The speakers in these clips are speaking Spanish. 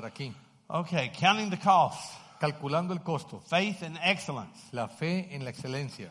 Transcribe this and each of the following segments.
estar aquí. Okay, counting the cost. Calculando el costo. Faith and excellence. La fe en la excelencia.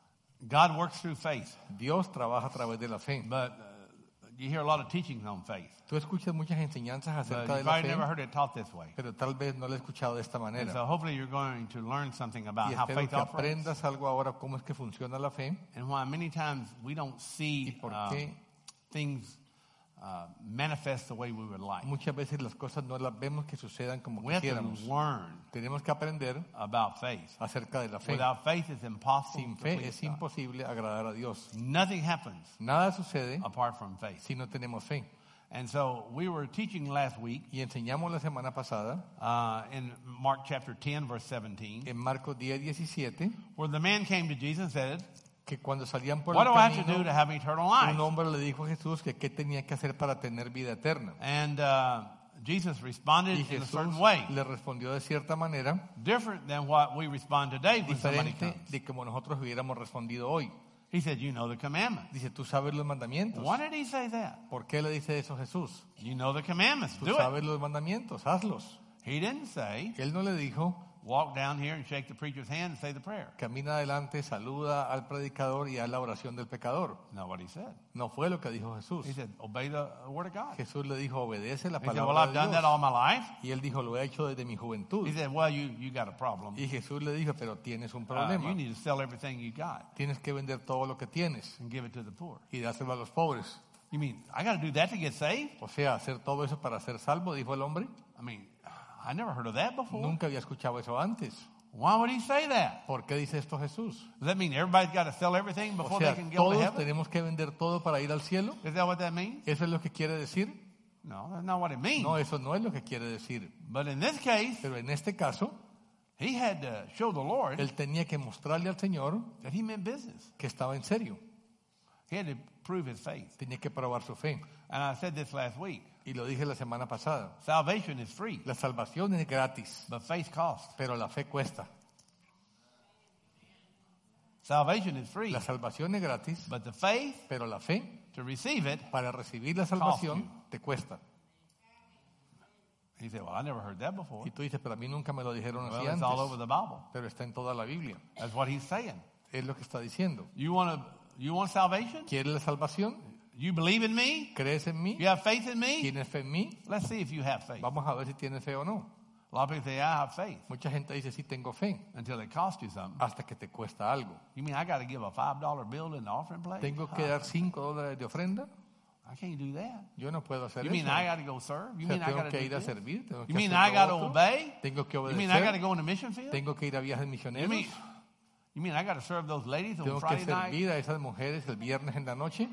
God works through faith. Dios trabaja a través de la fe. But you hear a lot of teachings on faith. Tú escuchas muchas enseñanzas But acerca you de la probably fe, never heard it taught this way. pero tal vez no lo he escuchado de esta And manera. so hopefully you're going to learn something about Y how espero faith que operates. aprendas algo ahora cómo es que funciona la fe And why many times we don't y see por qué things manifest the way we would like. muchas veces las cosas no las vemos que sucedan como We have to quisiéramos. learn Tenemos que aprender about faith. acerca de la fe. Without faith, it's impossible Sin to fe please es God. imposible agradar a Dios. Nothing happens Nada sucede apart from faith. si no tenemos fe. And so we were teaching last week Y enseñamos la semana pasada in Mark chapter 10, verse 17, en Marcos 10:17 where the man came to Jesus and said, que cuando salían por "What el do I have to do camino, to have eternal life?" un hombre le dijo a Jesús que qué tenía que hacer para tener vida eterna. And Jesus responded Y in a Jesús certain way, le respondió de cierta manera, different than what we respond today when somebody diferente comes. de como nosotros hubiéramos respondido hoy. He said, "You know the commandments." Dice, ¿tú sabes los mandamientos? Why did he say that? ¿Por qué le dice eso Jesús? You know the commandments. Tú Do it. sabes los mandamientos, hazlos. He didn't say, Él no le dijo, walk down here and shake the preacher's hand and say the prayer. camina adelante, saluda al predicador y haz la oración del pecador. Not what he said. No fue lo que dijo Jesús. He said, obey the word of God. Jesús le dijo, obedece la He said, well, palabra I've de done that Dios. all my life. Y él dijo, lo he hecho desde mi juventud. He said, well, you got a problem. Y Jesús le dijo, pero tienes un You problema. need to sell everything you got Tienes que vender todo lo que tienes and give it to the poor. y dárselo a los pobres. You mean, I got to do that to get saved? O sea, hacer todo eso para ser salvo, dijo el hombre. I mean, I never heard of that before. Nunca había escuchado eso antes. Why would he say that? ¿Por qué dice esto Jesús? Does that mean everybody's got to sell everything O before sea, they can go to todos heaven? tenemos que vender todo para ir al cielo. Is that what that means? ¿Eso es lo que quiere decir? No, that's not what it means. No, eso no es lo que quiere decir. But in this case, Pero en este caso, he had to show the Lord él tenía que mostrarle al Señor that he meant business. que estaba en serio. He had to prove his faith. Tenía que probar su fe. And I said this last week. Y lo dije la semana pasada. Salvation is free, La salvación es gratis, but faith costs. pero la fe cuesta. Salvation is free, La salvación es gratis, but the faith pero la fe, to receive it. para recibir la salvación, te cuesta. He said, well, I never heard that before. Y tú dices, pero a mí nunca me lo dijeron Well, así it's all over antes. the Bible. Pero está en toda la Biblia. That's what he's saying. Es lo que está diciendo. You want salvation? ¿Quieres la salvación? You believe in me? ¿Crees en mí? You have faith in me? ¿Tienes fe en mí? Let's see if you have faith. Vamos a ver si tienes fe o no. A lot of people say, I have faith, Mucha gente dice, sí tengo fe, until it costs you something. hasta que te cuesta algo. You mean I got to give a $5 bill in the offering plate? ¿Tengo que dar $5 de ofrenda? I can't do that. Yo no puedo hacer You mean eso. I got to go serve? You O sea, mean I tengo got to que do ir a this? servir, tengo que You mean hacer I lo got to otro, obey? tengo que You mean I got to obedecer, go on a mission field? tengo que ir a viajes You misioneros, mean I got to serve those ladies on tengo que Friday night? servir a esas mujeres el viernes en la noche.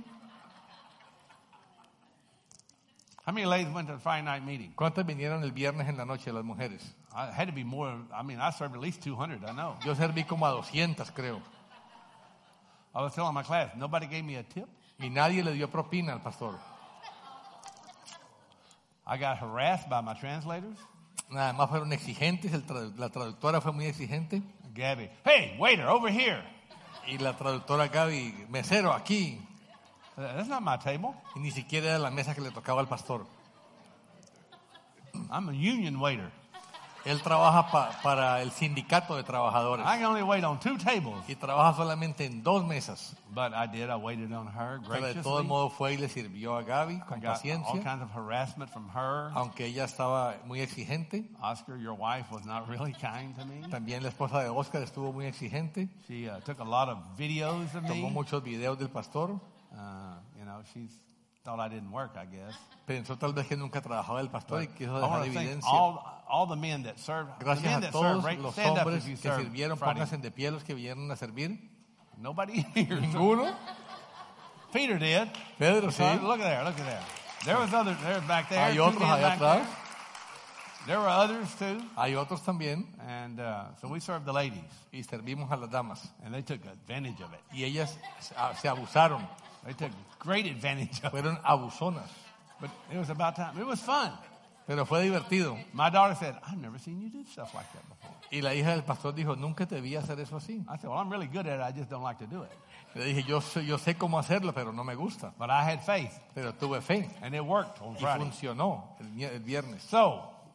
How many ladies went to the Friday night meeting? ¿Cuántas vinieron el viernes en la noche las mujeres? I had to be more. I mean, I served at least 200. I know. Yo serví como a 200, creo. I was telling my class, nobody gave me a tip. Y nadie le dio propina al pastor. I got harassed by my translators. Nada más fueron exigentes, la traductora fue muy exigente. Gabby, hey, waiter, over here. Y la traductora Gaby, mesero aquí. That's not my table. Y ni siquiera era la mesa que le tocaba al pastor. I'm a union waiter. Él trabaja para el sindicato de trabajadores. I can only wait on 2 tables. Y trabaja solamente en 2 mesas. But I did. I waited on her Pero de todo graciously. modo fue y le sirvió a Gaby I con got all paciencia. kinds of harassment from her. Aunque ella estaba muy exigente. Oscar, your wife, was not really kind to me. También la esposa de Oscar estuvo muy exigente. She took a lot of videos of Tomó me. muchos videos del pastor. She thought I didn't work, I guess. Pensó tal vez que nunca trabajaba el pastor y quiso I dejar want to thank evidencia. all the men that served. The men Gracias a that served, todos right? los Stand up hombres if you que served sirvieron, Friday. pónganse de pie los que vinieron a servir. Nobody here. Ninguno. Peter did. Pedro sí. Look at there. Look at there. There was others. There back there. Hay 2 otros men allá back atrás. there. There were others too. Hay otros también. And so we served the ladies. Y servimos a las damas. And they took advantage of it. Y ellas se abusaron. They took great advantage of it. Fueron abusonas. But it was about time. It was fun. Pero fue divertido. My daughter said, I've never seen you do stuff like that before. Y la hija del pastor dijo, nunca te vi hacer eso así. I said, well, I'm really good at it. I just don't like to do it. Le dije, yo sé cómo hacerlo, pero no me gusta. But I had faith. Pero tuve fe. And it worked on Y Friday. funcionó el viernes. So,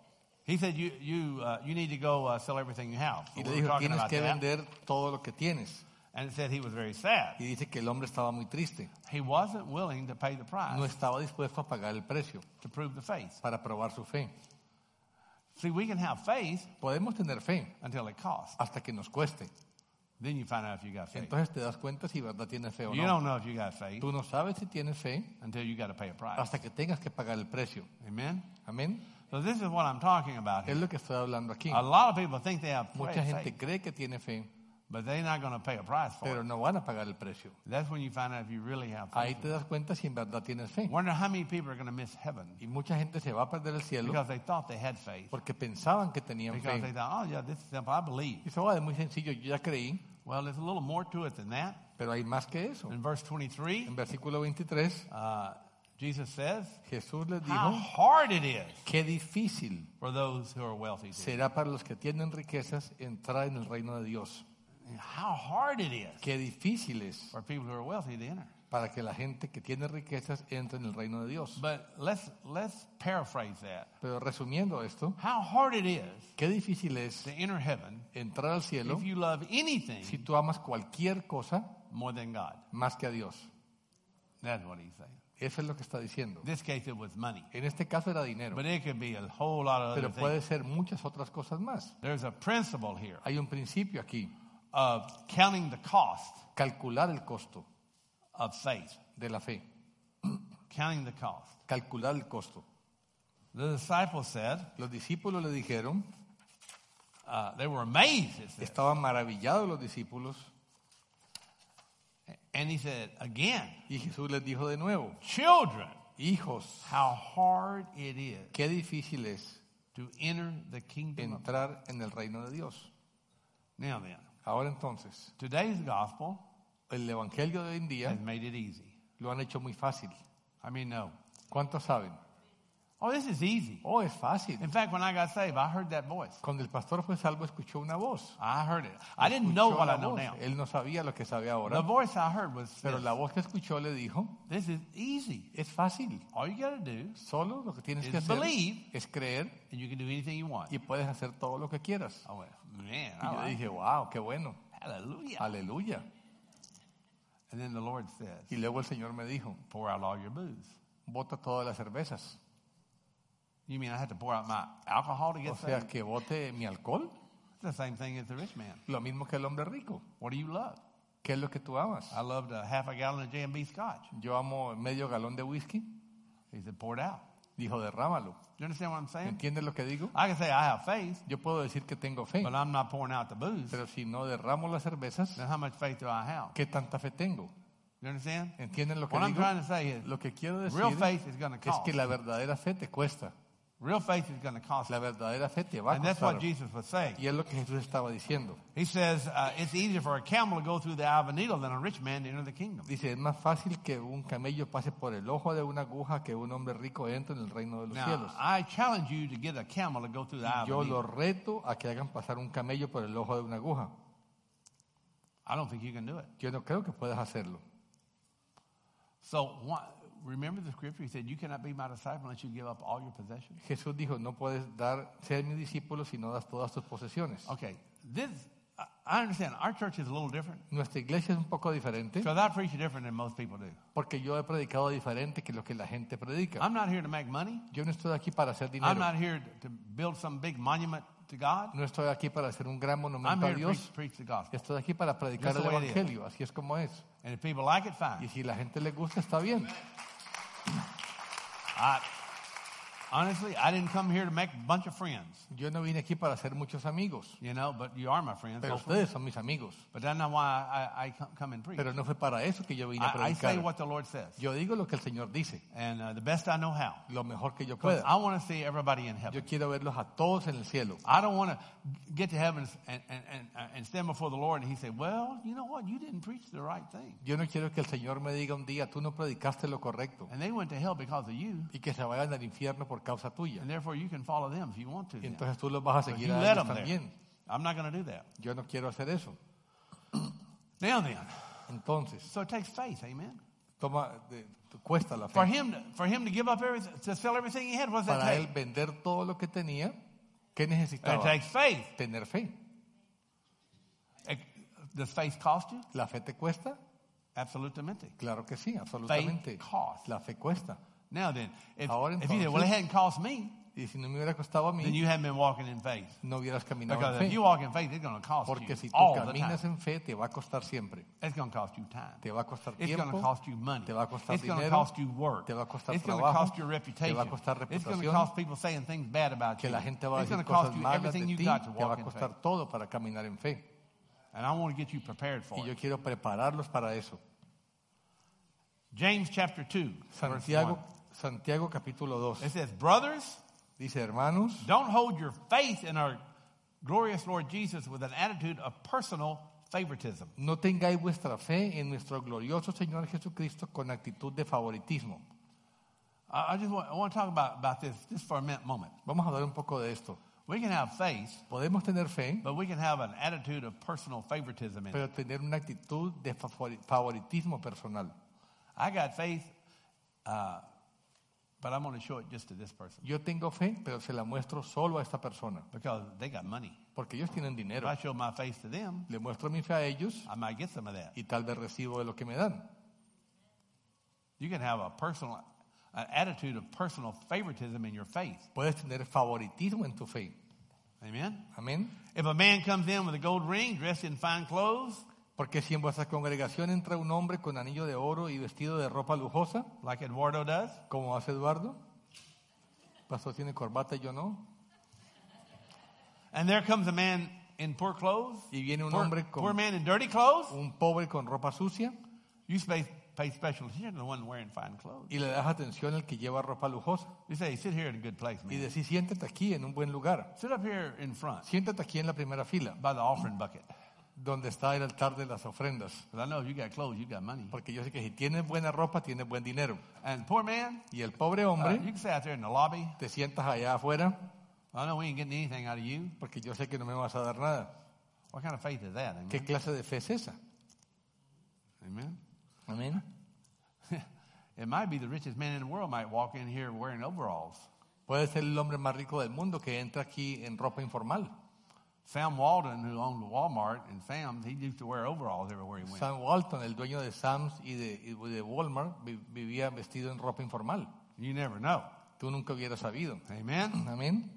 He said, you need to go sell everything you have. So Y we le were dijo, talking tienes about que that. vender todo lo que tienes. And it said he was very sad. Y dice que el hombre estaba muy triste. He wasn't willing to pay the price No estaba dispuesto a pagar el precio to prove the faith. para probar su fe. See, we can have faith Podemos tener fe until it costs. hasta que nos cueste. Then you find out if you got faith. Entonces te das cuenta si verdad tienes fe o You no. don't know if you got faith Tú no sabes si tienes fe until you got to pay a price. hasta que tengas que pagar el precio. Amen? Amén. So this is what I'm talking about Es here. lo que estoy hablando aquí. A lot of people think they have Mucha gente faith, cree que tiene fe, but they're not going to pay a price for pero it. no van a pagar el precio. That's when you find out if you really have Ahí faith. te das cuenta si en verdad tienes fe. Wonder how many people are going to miss heaven Y mucha gente se va a perder el cielo because they thought they had faith. porque pensaban que tenían Because they fe. thought, oh yeah, this is simple, I believe. Y eso es muy sencillo, yo ya creí, Well, there's a little more to it than that. pero hay más que eso. In verse 23, En versículo 23, Jesus says, Jesús les how dijo, hard it is qué difícil for those who are wealthy. será para los que tienen riquezas entrar en el reino de Dios. How hard it is Qué difícil es for people who are wealthy to enter. para que la gente que tiene riquezas entre en el reino de Dios. But let's paraphrase that. Pero resumiendo esto, How hard it is qué difícil es to enter heaven entrar al cielo if you love anything si tú amas cualquier cosa more than God. más que a Dios. That's what he's saying. Eso es lo que está diciendo. In this case, it was money. En este caso era dinero, But it could be a whole lot of other pero things. puede ser muchas otras cosas más. There's a principle here Hay un principio aquí, of counting the cost calcular el costo of faith. de la fe, Counting the cost. calcular el costo. The disciples said, Los discípulos le dijeron, they were amazed. It says. estaban maravillados los discípulos, And he said, again, y Jesús les dijo de nuevo, children, hijos, how hard it is qué difícil es to enter the kingdom of God. entrar en el reino de Dios. Now then, Ahora entonces, today's gospel el evangelio de hoy en día has made it easy. lo han hecho muy fácil. I mean, no. ¿Cuántos saben? Oh, this is easy. Oh, es fácil. In fact, when I got saved, I heard that voice. Cuando el pastor fue salvo, escuchó una voz. I heard it. I didn't know Escuchó what la I know voz. now. Él no sabía lo que sabe The ahora, voice I heard was pero this. la voz que escuchó le dijo, This is easy. es fácil. All you got to do, Solo lo que tienes Is que hacer believe. es creer and you can do anything you want. y puedes hacer todo lo que quieras. I went, man, Y I yo like dije, it. wow, qué bueno. Hallelujah. Aleluya. And then the Lord says, Y luego el Señor me dijo, pour out all your booze. bota todas las cervezas. You mean I had to pour out my alcohol to O get sea, saved? que bote mi alcohol. It's the same thing as the rich man. Lo mismo que el hombre rico. What do you love? ¿Qué es lo que tú amas? I loved a half a gallon of J&B scotch. Yo amo medio galón de whisky. He said, pour it out. Dijo, derrámalo. You understand what I'm saying? ¿Entiendes lo que digo? I can say I have faith, Yo puedo decir que tengo fe, but I'm not pouring out the booze. pero si no derramo las cervezas, Then how much faith do I have? ¿qué tanta fe tengo? You understand? ¿Entienden lo que What I'm digo? trying to say is, Lo que quiero decir real faith is going to es cost. que la verdadera fe te cuesta. Real faith is going to cost. La verdadera fe te va a And that's what costar. Jesus was saying. Y es lo que Jesús estaba diciendo. He says it's easier for a camel to go through the eye of a needle than a rich man to enter the kingdom. Dice, es más fácil que un camello pase por el ojo de una aguja que un hombre rico entre en el reino de los Now, cielos. I challenge you to get a camel to go through the eye of Yo a lo needle. reto a que hagan pasar un camello por el ojo de una aguja. I don't think you can do it. Yo no creo que puedas hacerlo. So remember the scripture? He said, you cannot be my disciple unless you give up all your possessions. Jesús dijo, no puedes ser mi discípulo si no das todas tus posesiones. Okay, I understand. Our church is a little different. Nuestra iglesia es un poco diferente Because I preach different than most people do. porque yo he predicado diferente que lo que la gente predica. I'm not here to make money. Yo no estoy aquí para hacer I'm dinero. not here to build some big monument to God. No estoy aquí para hacer un gran I'm monumento a here to Dios. preach the gospel. Estoy aquí para predicar Just el the way it is. evangelio. Así es como es. And if people like it, Y fine. si la gente le gusta, está bien. Honestly, I didn't come here to make a bunch of friends, Yo no vine aquí para hacer muchos amigos. you know, but you are my friends. Pero hopefully. ustedes son mis amigos. But that's not why I come and preach. Pero no fue para eso que yo vine a I say predicar. what the Lord says. Yo digo lo que el Señor dice. And the best I know how. Lo mejor que yo Because pueda. I want to see everybody in heaven. Yo quiero verlos a todos en el cielo. I don't want to get to heaven and stand before the Lord and he say, well, you know what? You didn't preach the right thing. Yo no quiero que el Señor me diga un día, tú no predicaste lo correcto. And they went to hell because of you. Y que se vayan al infierno por causa tuya. And therefore you can follow them if you want to. Y then. entonces tú los vas a But seguir you a let ellos them there. también. I'm not going to do that. Yo no quiero hacer eso. Now then, Entonces, so it takes faith, amen. cuesta la For fe. him to give up everything, to sell everything he had, what does that Para él take? vender todo lo que tenía, ¿Qué It necesitaba? takes faith. Tener fe. Does faith cost you? ¿La fe te cuesta? Absolutamente. Claro que sí, absolutamente. Faith costs. La fe cuesta. Now then, if Ahora you say, well, it entonces- hadn't cost me, Y si no me hubiera costado a then mí, you haven't been walking in faith. no hubieras caminado Because en if fe. you walk in faith, it's going to cost Porque you si tú all the caminas time. en fe, te va a costar siempre. It's going to cost you time. Te va a costar It's going to tiempo, cost you money. te va a costar It's going to dinero, cost you work. te va a costar It's going to trabajo, cost your te reputation. va a costar It's going to reputación, cost people saying things bad about que you. la gente va a It's going decir to cost cosas you malas de everything you ti, got to te va walk a in costar faith. todo para caminar en fe. And I want to get you prepared for Y yo it. quiero prepararlos para eso. James chapter 2, verse 1. Santiago capítulo 2. It says, brothers, Dice, hermanos, don't hold your faith in our glorious Lord Jesus with an attitude of personal favoritism. no tengáis vuestra fe en nuestro glorioso Señor Jesucristo con actitud de favoritismo. I want to talk about this just for a moment. Vamos a hablar un poco de esto. We can have faith, Podemos tener fe, but we can have an attitude of personal favoritism in it. pero tener una actitud de favoritismo personal. I got faith, but I'm going to show it just to this person Yo tengo fe, pero se la muestro solo a esta persona, because they got money. porque ellos tienen If dinero. I show my faith to them, Le muestro mi fe a ellos I might get some of that. y tal vez recibo de lo que me dan. You can have an attitude of personal favoritism in your faith. Puedes tener favoritismo en tu fe. Amen. Amén. If a man comes in with a gold ring, dressed in fine clothes, Porque si en vuestra congregación entra un hombre con anillo de oro y vestido de ropa lujosa, like Eduardo does, como hace Eduardo, pastor tiene corbata y yo no, and there comes a man in poor clothes, y viene un poor, hombre poor con man in dirty clothes, un pobre con ropa sucia, you pay special attention to the one wearing fine clothes. y le das atención al que lleva ropa lujosa, You say, sit here in a good place, y man. decís, siéntate aquí en un buen lugar, Sit up here in front siéntate aquí en la primera fila, by the offering bucket. donde está el altar de las ofrendas, Because I know if you got clothes, you got money. porque yo sé que si tienes buena ropa, tienes buen dinero. And poor man, Y el pobre you hombre, can stay out there in the lobby. te sientas allá afuera, I know we ain't getting anything out of you. porque yo sé que no me vas a dar nada. What kind of faith is that? Amen. ¿Qué clase de fe es esa? Amen. Amén. It might be the richest man in the world might walk in here wearing overalls. Puede ser el hombre más rico del mundo que entra aquí en ropa informal. Sam Walton, who owned Walmart and Sam's, he used to wear overalls everywhere he went. Sam Walton, el dueño de Sam's y de Walmart, vivía vestido en ropa informal. You never know. Tú nunca hubieras sabido. Amen. Amén.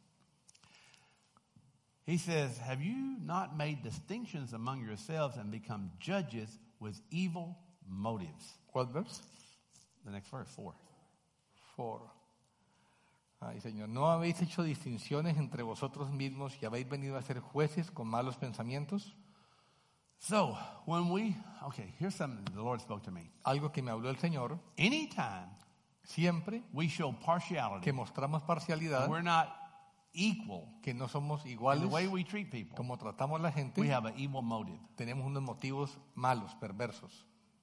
He says, have you not made distinctions among yourselves and become judges with evil motives? ¿Cuál verso? The next verse, 4. 4. Ay, Señor, ¿no habéis hecho distinciones entre vosotros mismos y habéis venido a ser jueces con malos pensamientos? So, here's something the Lord spoke to me. Algo que me habló el Señor, Anytime siempre we show partiality, que mostramos parcialidad, we're not equal que no somos in iguales the way we treat people. como tratamos a la gente, We have an evil motive. tenemos unos motivos malos, perversos.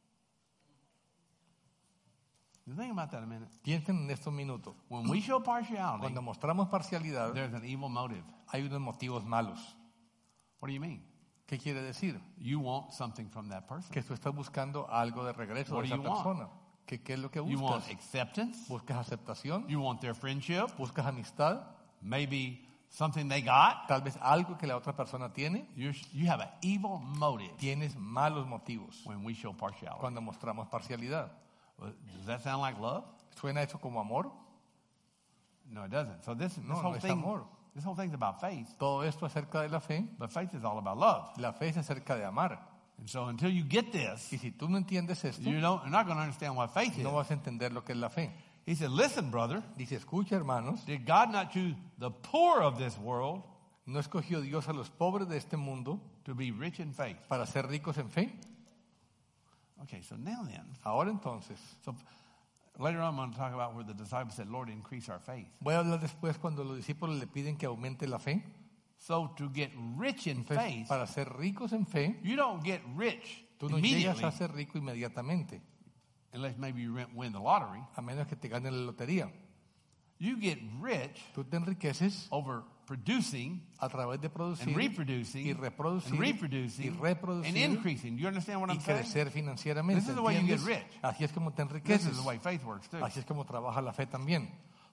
Think about that a minute. Piensen en estos minutos. When we show partiality, Cuando mostramos parcialidad, there's an evil motive. hay unos motivos malos. What do you mean? ¿Qué quiere decir? You want something from that person. Que tú estás buscando algo de regreso What de do esa you want? persona. ¿Qué es lo que You want buscas? acceptance. ¿Buscas aceptación? You want their friendship. ¿Buscas amistad? Maybe something they got. Tal vez algo que la otra persona tiene. You have an evil motive Tienes malos motivos when we show partiality. cuando mostramos parcialidad. Does that sound like love? ¿Suena eso como amor? No, it doesn't. So this No, whole no es thing, amor. this whole thing's about faith, Todo esto acerca de la fe. but faith is all about love. La fe es acerca de amar. And so until you get this, Y si tú no entiendes esto, you're not going to understand what faith is. no vas a entender lo que es la fe. He said, listen, brother, Dice, escucha, hermanos, did God not choose the poor of this world ¿no escogió Dios a los pobres de este mundo to be rich in faith? para ser ricos en fe? Okay, so now then, Ahora entonces, so later on I'm going to talk about where the disciples said, Lord, increase our faith. voy a hablar después cuando los discípulos le piden que aumente la fe. So to get rich in Entonces, faith, para ser ricos en fe, you don't get rich tú no llegas immediately a ser rico inmediatamente, unless maybe you win the lottery. a menos que te ganes la lotería. You get rich Tú te enriqueces over producing a través de producir and reproducing y reproducir and reproducing y reproducir and increasing. Do you understand what y I'm saying? crecer financieramente. This is the way you get ¿Entiendes? rich. Así es como te This enriqueces. is the way faith works too. Así es como trabaja la fe también.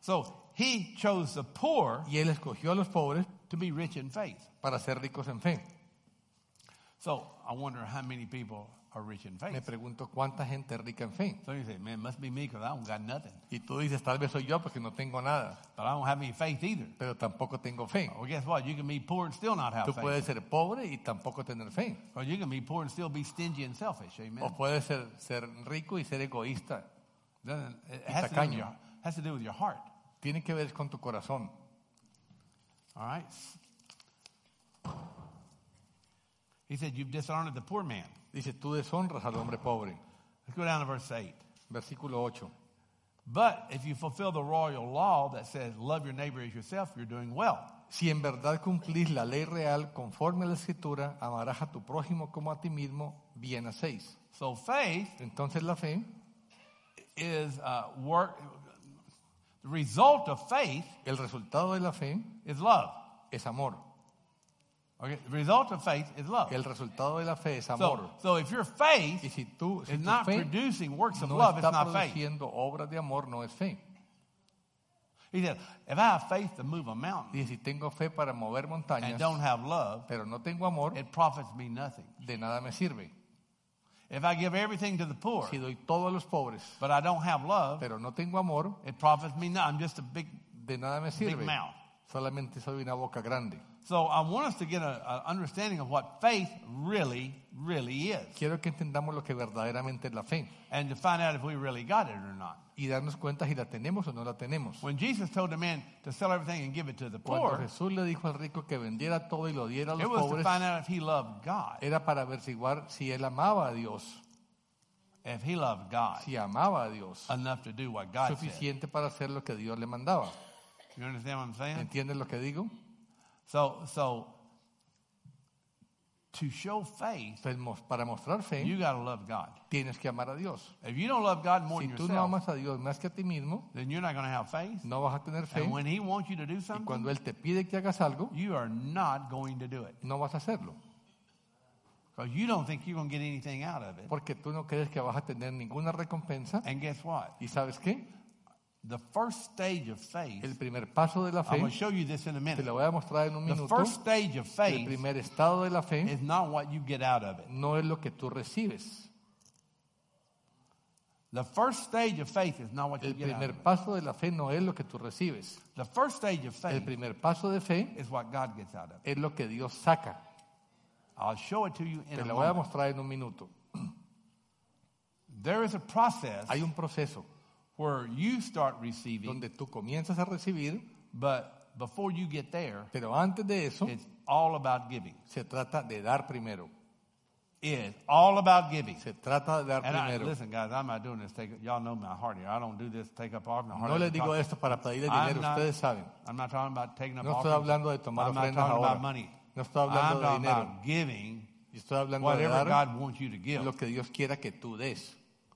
So he chose the poor Y Él escogió a los pobres to be rich in faith. para ser ricos en fe. So I wonder how many people are rich in Me faith. pregunto cuánta gente es rica en fe. So you say, man, it must be me because I don't got nothing. Y tú dices, tal vez soy yo porque no tengo nada, But I don't have any faith either. pero tampoco tengo fe. Well, guess what? You can be poor and still not have Tú faith. puedes ser pobre y tampoco tener fe. Or you can be poor and still be stingy and selfish. Amen. O puedes ser rico y ser egoísta. It has to do with tacaño. has to do with your heart. Tiene que ver con tu corazón. All right. He said, you've dishonored the poor man. Dice, tú deshonras al hombre pobre. Let's go down to verse 8. Versículo 8. But if you fulfill the royal law that says, love your neighbor as yourself, you're doing well. Si en verdad cumplís la ley real conforme a la Escritura, amarás a tu prójimo como a ti mismo, bien hacéis. So faith Entonces la fe, is work. The result of faith el resultado de la fe is love. es amor. Okay, the result of faith is love. El resultado de la fe es amor. So if your faith Y si is tu not fe producing works of no love, it's está not faith. produciendo obras de amor, no es fe. He said, if I have faith to move a mountain Y si tengo fe para mover and montañas, don't have love, pero no tengo amor, it profits me nothing. de nada me sirve. If I give everything to the poor, Si doy todo a los pobres, but I don't have love, pero no tengo amor, it profits me nothing. I'm just a big de nada me sirve. mouth. Solamente soy una boca grande. So I want us to get an understanding of what faith really is, Quiero que entendamos lo que verdaderamente es la fe and to find out if we really got it or not. y darnos cuenta si la tenemos o no la tenemos. When Jesus told the man to sell everything and give it to the Cuando poor, Jesús le dijo al rico que vendiera todo y lo diera a it los was to pobres, find out if he loved God. era para averiguar si él amaba a Dios, If he loved God si amaba a Dios, enough to do what God said. suficiente para hacer lo que Dios le mandaba. You understand what I'm saying? ¿Entiendes lo que digo? So to show faith, Entonces, para mostrar fe, you got to love God. tienes que amar a Dios. If you don't love God more Si than tú no yourself, amas a Dios más que a ti mismo, then you're not going to have faith. no vas a tener fe. And when he wants you to do Y something, cuando Él te pide que hagas algo, you are not going to do it. no vas a hacerlo. Because you don't think you're going to get anything out of it. Porque tú no crees que vas a tener ninguna recompensa. And guess what? ¿Y sabes qué? The first stage of faith, El primer paso de la I'm fe, going to show you this in a te minute. lo voy a mostrar en un The minuto. first stage of El faith primer estado de la fe is not what you get out of it. no es lo que tú recibes. The first stage of faith is not what you El get out of primer it. paso de la fe no es lo que tú recibes. The first stage of El faith primer paso de fe is what God gets out of it. es lo que Dios saca. I'll show it to you in Te a lo voy a moment. mostrar en un minuto. There is a process Hay un proceso where you start receiving, donde tú comienzas a recibir, but before you get there, pero antes de eso it's all about giving. se trata de dar primero. It's all about giving. Se trata de dar And primero. listen, guys, I'm not doing this. Y'all know my heart here. I don't do this. Take up offering. No les digo esto para pedirle dinero, ustedes saben. I'm not talking about taking up No estoy offerings. hablando de tomar I'm not ofrendas talking ahora. about money. No estoy I'm hablando de talking dinero. about giving Yo estoy hablando de whatever dar God wants you to give. lo que Dios quiera que tú des.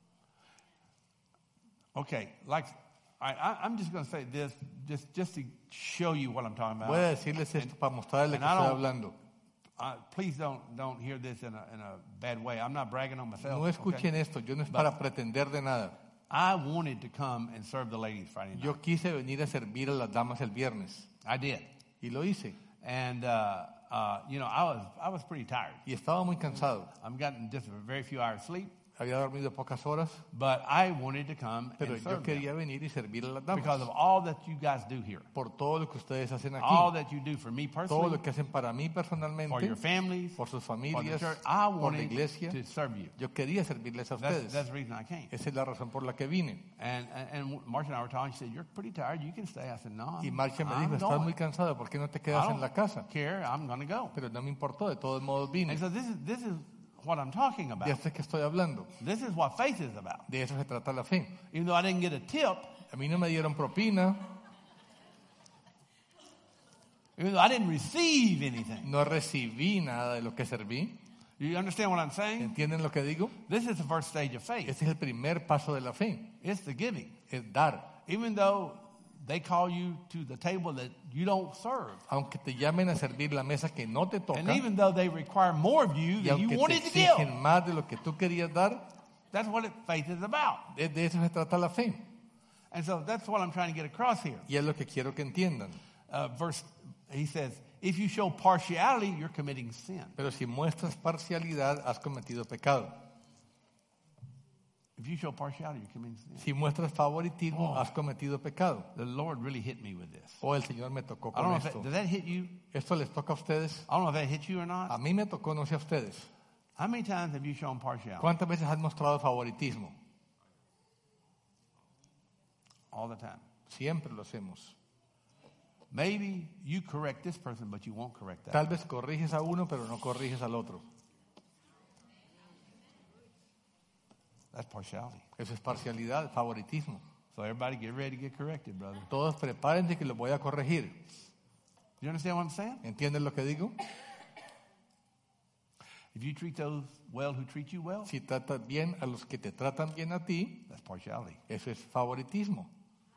Okay, like I'm just going to say this just to show you what I'm talking Voy a about. decirles esto para mostrarles and que I estoy don't- hablando. Please don't hear this in a bad way. I'm not bragging on myself. No escuchen okay? esto, yo no es para pretender de nada. I wanted to come and serve the ladies Friday night. Yo quise venir a servir a las damas el viernes I did, y lo hice. and you know I was pretty tired. Y estaba muy cansado. I'm getting just a very few hours sleep, Había dormido pocas horas, but I wanted to come pero and yo serve them quería venir y servir a las because damas. of all that you guys do here, Por todo lo que ustedes hacen all aquí, that you do for me todo personally, lo que hacen para mí for personalmente, your families, por sus for the familias, church. I por la wanted iglesia. to serve you. Yo quería servirles a That's ustedes. the reason I came. Esa es la razón por la que vine. And Marcia and I were talking. She said, "You're pretty tired. You can stay." I said, "No, Y Marcia me I'm dijo, estás muy going. cansado, ¿por qué no te I quedas en don't la casa? care. I'm going to go." Pero no me importó, de todos modos vine. And so this is what I'm talking about. De esto es que estoy hablando. This is what faith is about. De eso se trata la fe. Even though I didn't get a tip, A mí no me dieron propina, even though I didn't receive anything. no recibí nada de lo que serví. You understand what I'm saying? ¿Entienden lo que digo? This is the first stage of faith. Ese es el primer paso de la fe, It's the giving. es dar. Even though they call you to the table that you don't serve. Aunque te llamen a servir la mesa que no te toca, And even though they require more of you y than you aunque te wanted to give. exigen más de lo que tú querías dar, That's what faith is about. de eso se trata la fe. And so that's what I'm trying to get across here. Y es lo que quiero que entiendan. He says, if you show partiality, you're committing sin. Pero si muestras parcialidad, has cometido pecado. If you show partiality, you're committing sin. Si muestras favoritismo, has cometido pecado. The Lord really hit me with this. O el Señor me tocó I don't con know if esto. does that hit you? ¿Esto les toca a ustedes? I don't know if that hit you or not. A mí me tocó, no sé a ustedes. How many times have you shown partiality? ¿Cuántas veces has mostrado favoritismo? All the time. Siempre lo hacemos. Maybe you correct this person, but you won't correct that. Tal vez corriges a uno, pero no corriges al otro. That's partiality. Eso es parcialidad, favoritismo. So everybody get ready to get corrected, brother. Todos prepárense que los voy a corregir. You understand what I'm saying? ¿Entienden lo que digo? If you treat those well who treat you well, Si tratas bien a los que te tratan bien a ti, that's partiality. eso es favoritismo.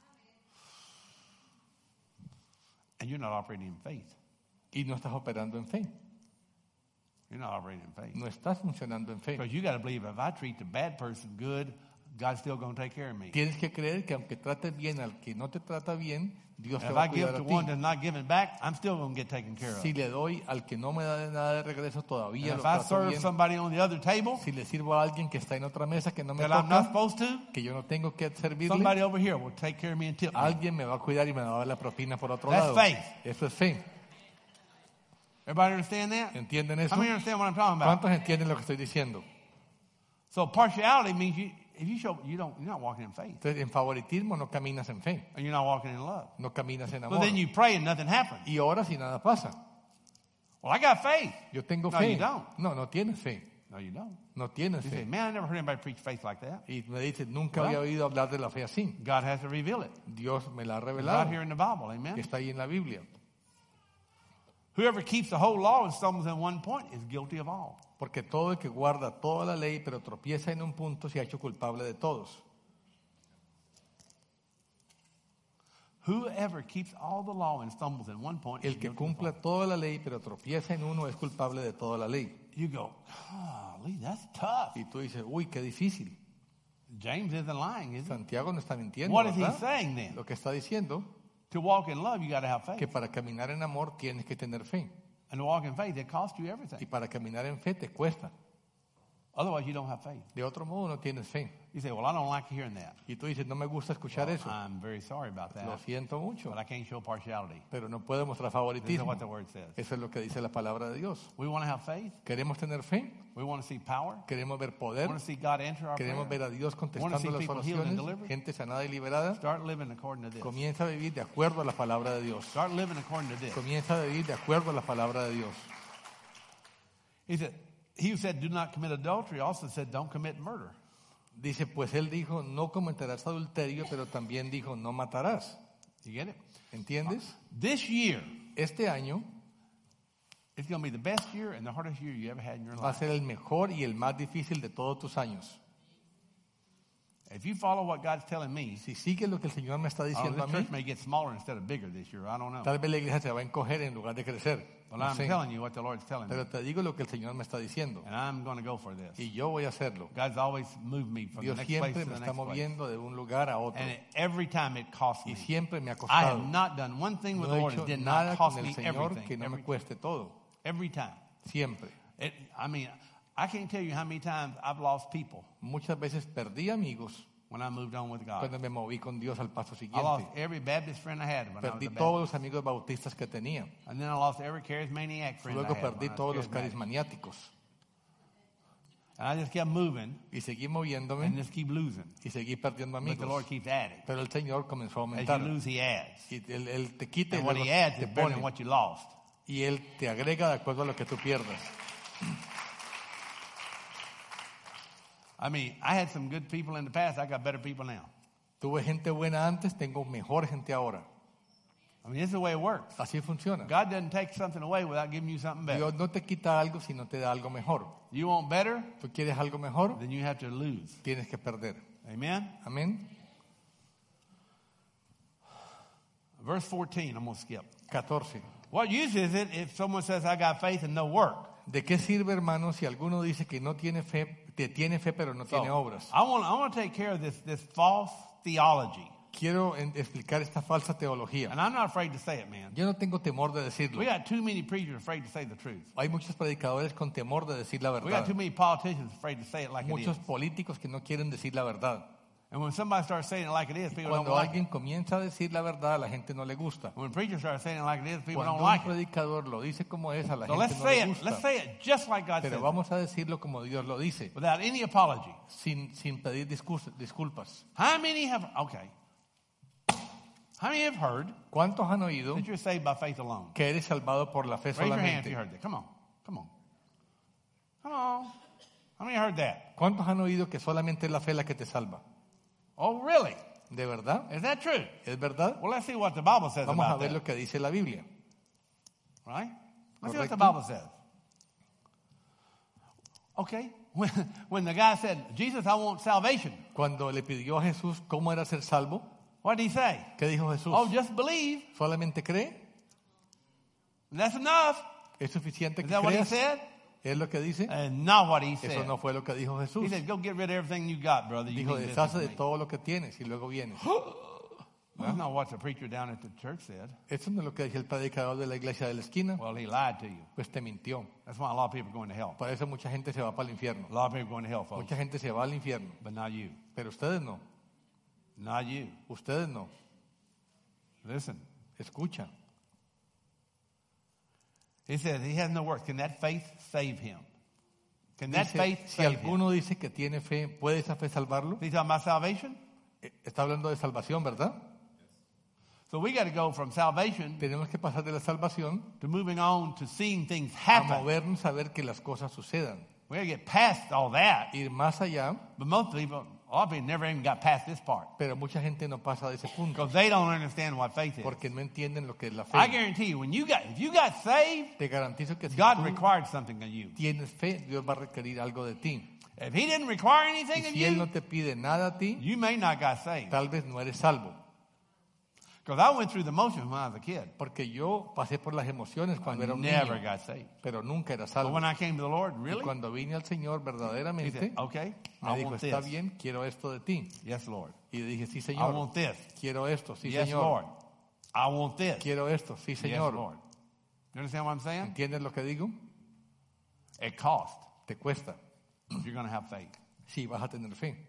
And you're not operating in faith. Y no estás operando en fe. You're not operating in faith. No estás funcionando en fe. Because you got to believe if I treat the bad person good, God's still going to take care of me. Tienes que creer que aunque trates bien al que no te trata bien, Dios te If va I a give cuidar to a one ti. that's not giving back, I'm still going to get taken care of. Si le doy al que no me da nada de regreso, todavía And lo if I trato serve bien. somebody on the other table Si le sirvo a alguien que está en otra mesa que no me that I'm not toca, supposed to, que yo no tengo que servirle, somebody over here will take care of me and tip me. alguien me va a cuidar y me va a dar la propina por otro That's lado. faith. Eso es fe. Everybody understand that? ¿Entienden How eso? many understand what I'm talking about? ¿Cuántos entienden lo que estoy diciendo? So partiality means if you show you're not walking in faith, Entonces, en favoritismo no caminas en fe, and you're not walking in love. no caminas en So amor. then you pray and nothing happens. Y oras y nada pasa. Well, I got faith. Yo tengo No, fe. you don't. No, no tienes fe. No, you don't. No tienes You say, fe. man, I never heard anybody preach faith like that. Y me dice, nunca Well, había oído hablar de la fe así. God has to reveal it. Dios me la ha It's right revelado, here in the Bible, que amen. está ahí en la Biblia. Whoever keeps the whole law and stumbles in one point is guilty of all. Porque todo el que guarda toda la ley, pero tropieza en un punto, se ha hecho culpable de todos. Whoever keeps all the law and stumbles in one point is El que guilty of cumpla all. toda la ley, pero tropieza en uno, es culpable de toda la ley. You go, golly, that's tough. Y tú dices, uy, qué difícil. James isn't lying, is he? Santiago no está mintiendo, What is he ¿verdad? saying then? Lo que está diciendo, To walk in love, you got to have que faith. para caminar en amor tienes que tener fe. And to walk in faith, it costs you Y everything. para caminar en fe te cuesta. Otherwise, you don't have faith. De otro modo no tienes fe. You say, well, I don't like hearing that. Y tú dices, no me gusta escuchar eso. I'm very sorry about Lo that, siento mucho, but I can't show partiality. pero no puedo mostrar This is favoritismo. what the word says. Eso es lo que dice la palabra de Dios. We want to have faith. Queremos tener fe, We want to see power. queremos ver We poder, want to see God answer our queremos ver prayer. a Dios wanna see contestando las people healed and oraciones, delivered. gente sanada y liberada. Start living according to this. Comienza a vivir de acuerdo a la palabra de Dios. Start living according to this. Comienza a vivir de acuerdo a la palabra de Dios. He said, he who said, do not commit adultery also said, don't commit murder. Dice, pues él dijo, no cometerás adulterio, pero también dijo, no matarás. You get it? ¿Entiendes? This year Este año is going to be the best year and the hardest year you ever had in your va a life. ser el mejor y el más difícil de todos tus años. If you follow what God's telling me, Si sigues lo que el Señor me está this diciendo a mí, church may get smaller instead of bigger this year. I don't know. tal vez la iglesia se va a encoger en lugar de crecer. But No I'm sé. telling you what the Lord's telling me. Pero te digo lo que el Señor me está diciendo. And I'm going to go for this. Y yo voy a hacerlo. God's always moved me from the Dios next place siempre to me the está next place. moviendo de un lugar a otro. And every time it costs Y me. siempre me ha I costado. have not done one thing with No the he Lord hecho that did nada not con cost el me Señor everything. que no me cueste todo. Every time. Siempre. I mean, I can't tell you how many times I've lost people Muchas veces perdí amigos when I moved on with God. cuando me moví con Dios al paso I lost siguiente. every Baptist friend I had when I was Perdí a todos Baptist. los amigos bautistas que tenía. And then I lost every charismaniac friend Luego I had when perdí I was todos los charismatic. carismaniáticos. And I just kept moving Y seguí and moviéndome just keep losing. y seguí perdiendo But the Lord amigos. keeps adding. Pero el Señor comenzó a As aumentar. you lose, He adds. Y él te quita y And what luego He adds te is better pone. than what you lost. Y Él te agrega de acuerdo a lo que tú pierdas. I mean, I had some good people in the past. I got better people now. Tuve gente buena antes, tengo mejor gente ahora. I mean, this is the way it works. Así funciona. God doesn't take something away without giving you something better. Dios no te quita algo si no te da algo mejor. You want better, Tú quieres algo mejor, then you have to lose. tienes que perder. Amen? Amén. Verse 14, I'm going to skip. 14. What use is it if someone says, I got faith and no work? ¿De qué sirve, hermano, si alguno dice que no tiene fe, que tiene fe pero no tiene obras? I want to take care of this false theology. quiero explicar esta falsa teología. And I'm not afraid to say it, man. Yo no tengo temor de decirlo. We got too many preachers afraid to say the truth. Hay muchos predicadores con temor de decir la We got verdad. too many politicians afraid to say it like it Muchos is. políticos que no quieren decir la verdad. And when somebody starts saying it like it is, people don't Cuando like alguien it. comienza a decir la verdad, a la gente no le gusta. When preachers start saying it like it is, people Cuando don't un like it. predicador lo dice como es, a la So gente let's no say le it. Let's gusta. say it just like God says Pero it, vamos a decirlo como Dios lo dice, without any apology. sin pedir disculpas. How many have heard ¿Cuántos han oído that you're saved by faith alone? que eres salvado por la fe Raise your hand if you solamente? heard that. Come on. Come on. Come on. How many heard that? ¿Cuántos han oído que solamente es la fe la que te salva? Oh, really? ¿De verdad? Is that true? ¿Es verdad? Well, let's see what the Bible says Vamos a about ver that. lo que dice la Biblia. Right? Let's see what the Correcto. Bible says. Okay. When the guy said, Jesus, I want salvation, Cuando le pidió a Jesús cómo era ser salvo, what did he say? ¿qué dijo Jesús? Oh, just believe. ¿Solamente cree? That's enough. ¿Es suficiente Is que that what he creas? said? ¿Es lo que dice? And not what he Eso said. no fue lo que dijo He Jesús. said, go get rid of everything you got, brother. You Dijo, need this deshace with de me. todo lo que tienes y luego vienes. That's not what the preacher down at the church said. Eso no es lo que decía el predicador de la iglesia de la esquina. Well, he lied to you. Pues te mintió. That's why a lot of people are going to hell. Por eso mucha gente se va para el infierno. A lot of people are going to hell, folks. Mucha gente se va al infierno. But not you. Pero ustedes no. Not you. Ustedes no. Listen. Escucha. He says he has no works. Can that faith save him? Can that Dice, faith si save him? alguno dice que tiene fe, ¿puede esa fe salvarlo? He's talking about salvation. Está hablando de salvación, ¿verdad? So we got to go from salvation Tenemos que pasar de la salvación to moving on to seeing things a happen. movernos a ver que las cosas sucedan. We got to get past all that. Ir más allá, But most people, a lot of people never even got past this part pero mucha gente no pasa de ese punto because they don't understand what faith is. porque no entienden lo que es la I fe. guarantee you, if you got saved, Te garantizo que si God tú required something of you. tienes fe, Dios va a requerir algo de ti. If He didn't require Y anything of si Él you, no te pide nada a ti, you may not got saved. tal vez no eres salvo. Because I went through the motions when I was a kid. Porque yo pasé por las emociones cuando era I un never niño, got saved. pero nunca era But salvo. when I came to the Lord, Y really? cuando vine al Señor He verdaderamente, said, okay, me I dijo, want está this. bien, quiero esto de ti. Yes, Lord. Y dije, sí, I Señor, want this. quiero esto, sí, Yes, Señor. Lord. I want this. Quiero esto, sí, Yes, Señor. Lord. You understand what I'm saying? ¿Entiendes lo que digo? It costs Te cuesta. if you're going to have faith. Sí, vas a tener fe.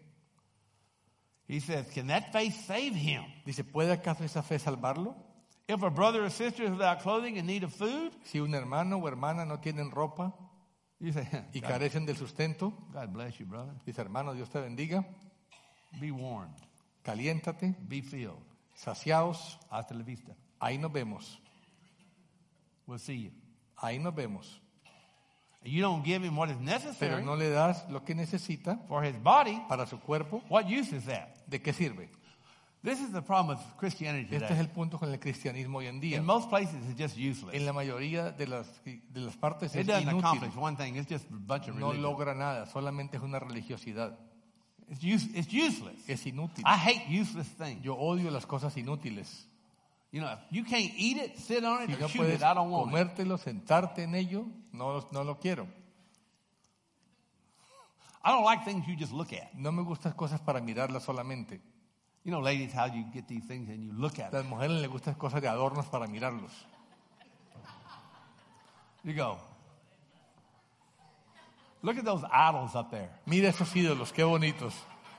He says, can that faith save him? Dice, ¿puede acaso esa fe salvarlo? If a brother or sister is without clothing and need of food, Si un hermano o hermana no tienen ropa you say, y God, carecen del sustento, God bless you, brother. dice, hermano, Dios te bendiga, Be warmed. caliéntate, Be filled. saciaos, Hasta la vista. ahí nos vemos, We'll see you. ahí nos vemos. You don't give him what is Pero necessary no le das lo que necesita for his body. para su cuerpo, What use is that? ¿de qué sirve? This is the problem with Christianity Este es today. el punto con el cristianismo hoy en día. In most places, it's just useless. En la mayoría de las partes It es doesn't inútil, accomplish one thing. It's just a bunch of no religion. logra nada, solamente es una religiosidad. It's useless. Es inútil. I hate useless things. Yo odio las cosas inútiles. You know, if you can't eat it, sit on it, Si or no shoot puedes it, I don't want it. comértelo, sentarte en ello, no lo quiero. I don't like things you just look at. No me gustan cosas para mirarlas solamente. You know, ladies, how you get these things and you look at A them. las mujeres les gustan cosas de adornos para mirarlos. You go, look at those idols up there. Mira esos ídolos, qué bonitos.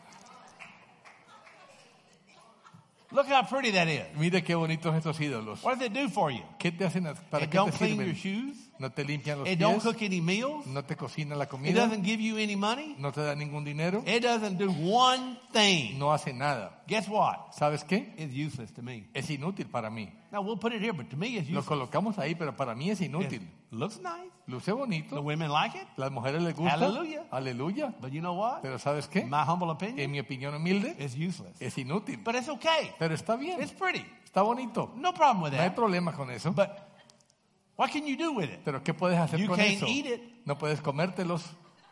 Look how pretty that is. Mira qué bonitos esos ídolos. What does it do for you? ¿Qué te hacen? ¿Para It qué don't te clean your sirven? shoes. No te limpian los It don't pies, cook any meals. no te cocina la It comida, doesn't give you any money. no te da ningún dinero, It doesn't do one thing. no hace nada. Guess what? ¿Sabes qué? It's useless to me. Es inútil para mí. Now, we'll put it here, but to me, it's Lo useless. colocamos ahí, pero para mí es It inútil. looks nice. Luce The bonito, women like it. las mujeres les gusta. Aleluya. Aleluya. But you know what? Pero ¿sabes qué? My humble En opinion, mi opinión humilde, it's useless. es inútil. But it's okay. Pero está bien, It's pretty. está bonito. No problem with No hay that. problema con eso. But what can you do with it? Pero ¿qué puedes hacer You con can't eso? eat it. No puedes comértelos.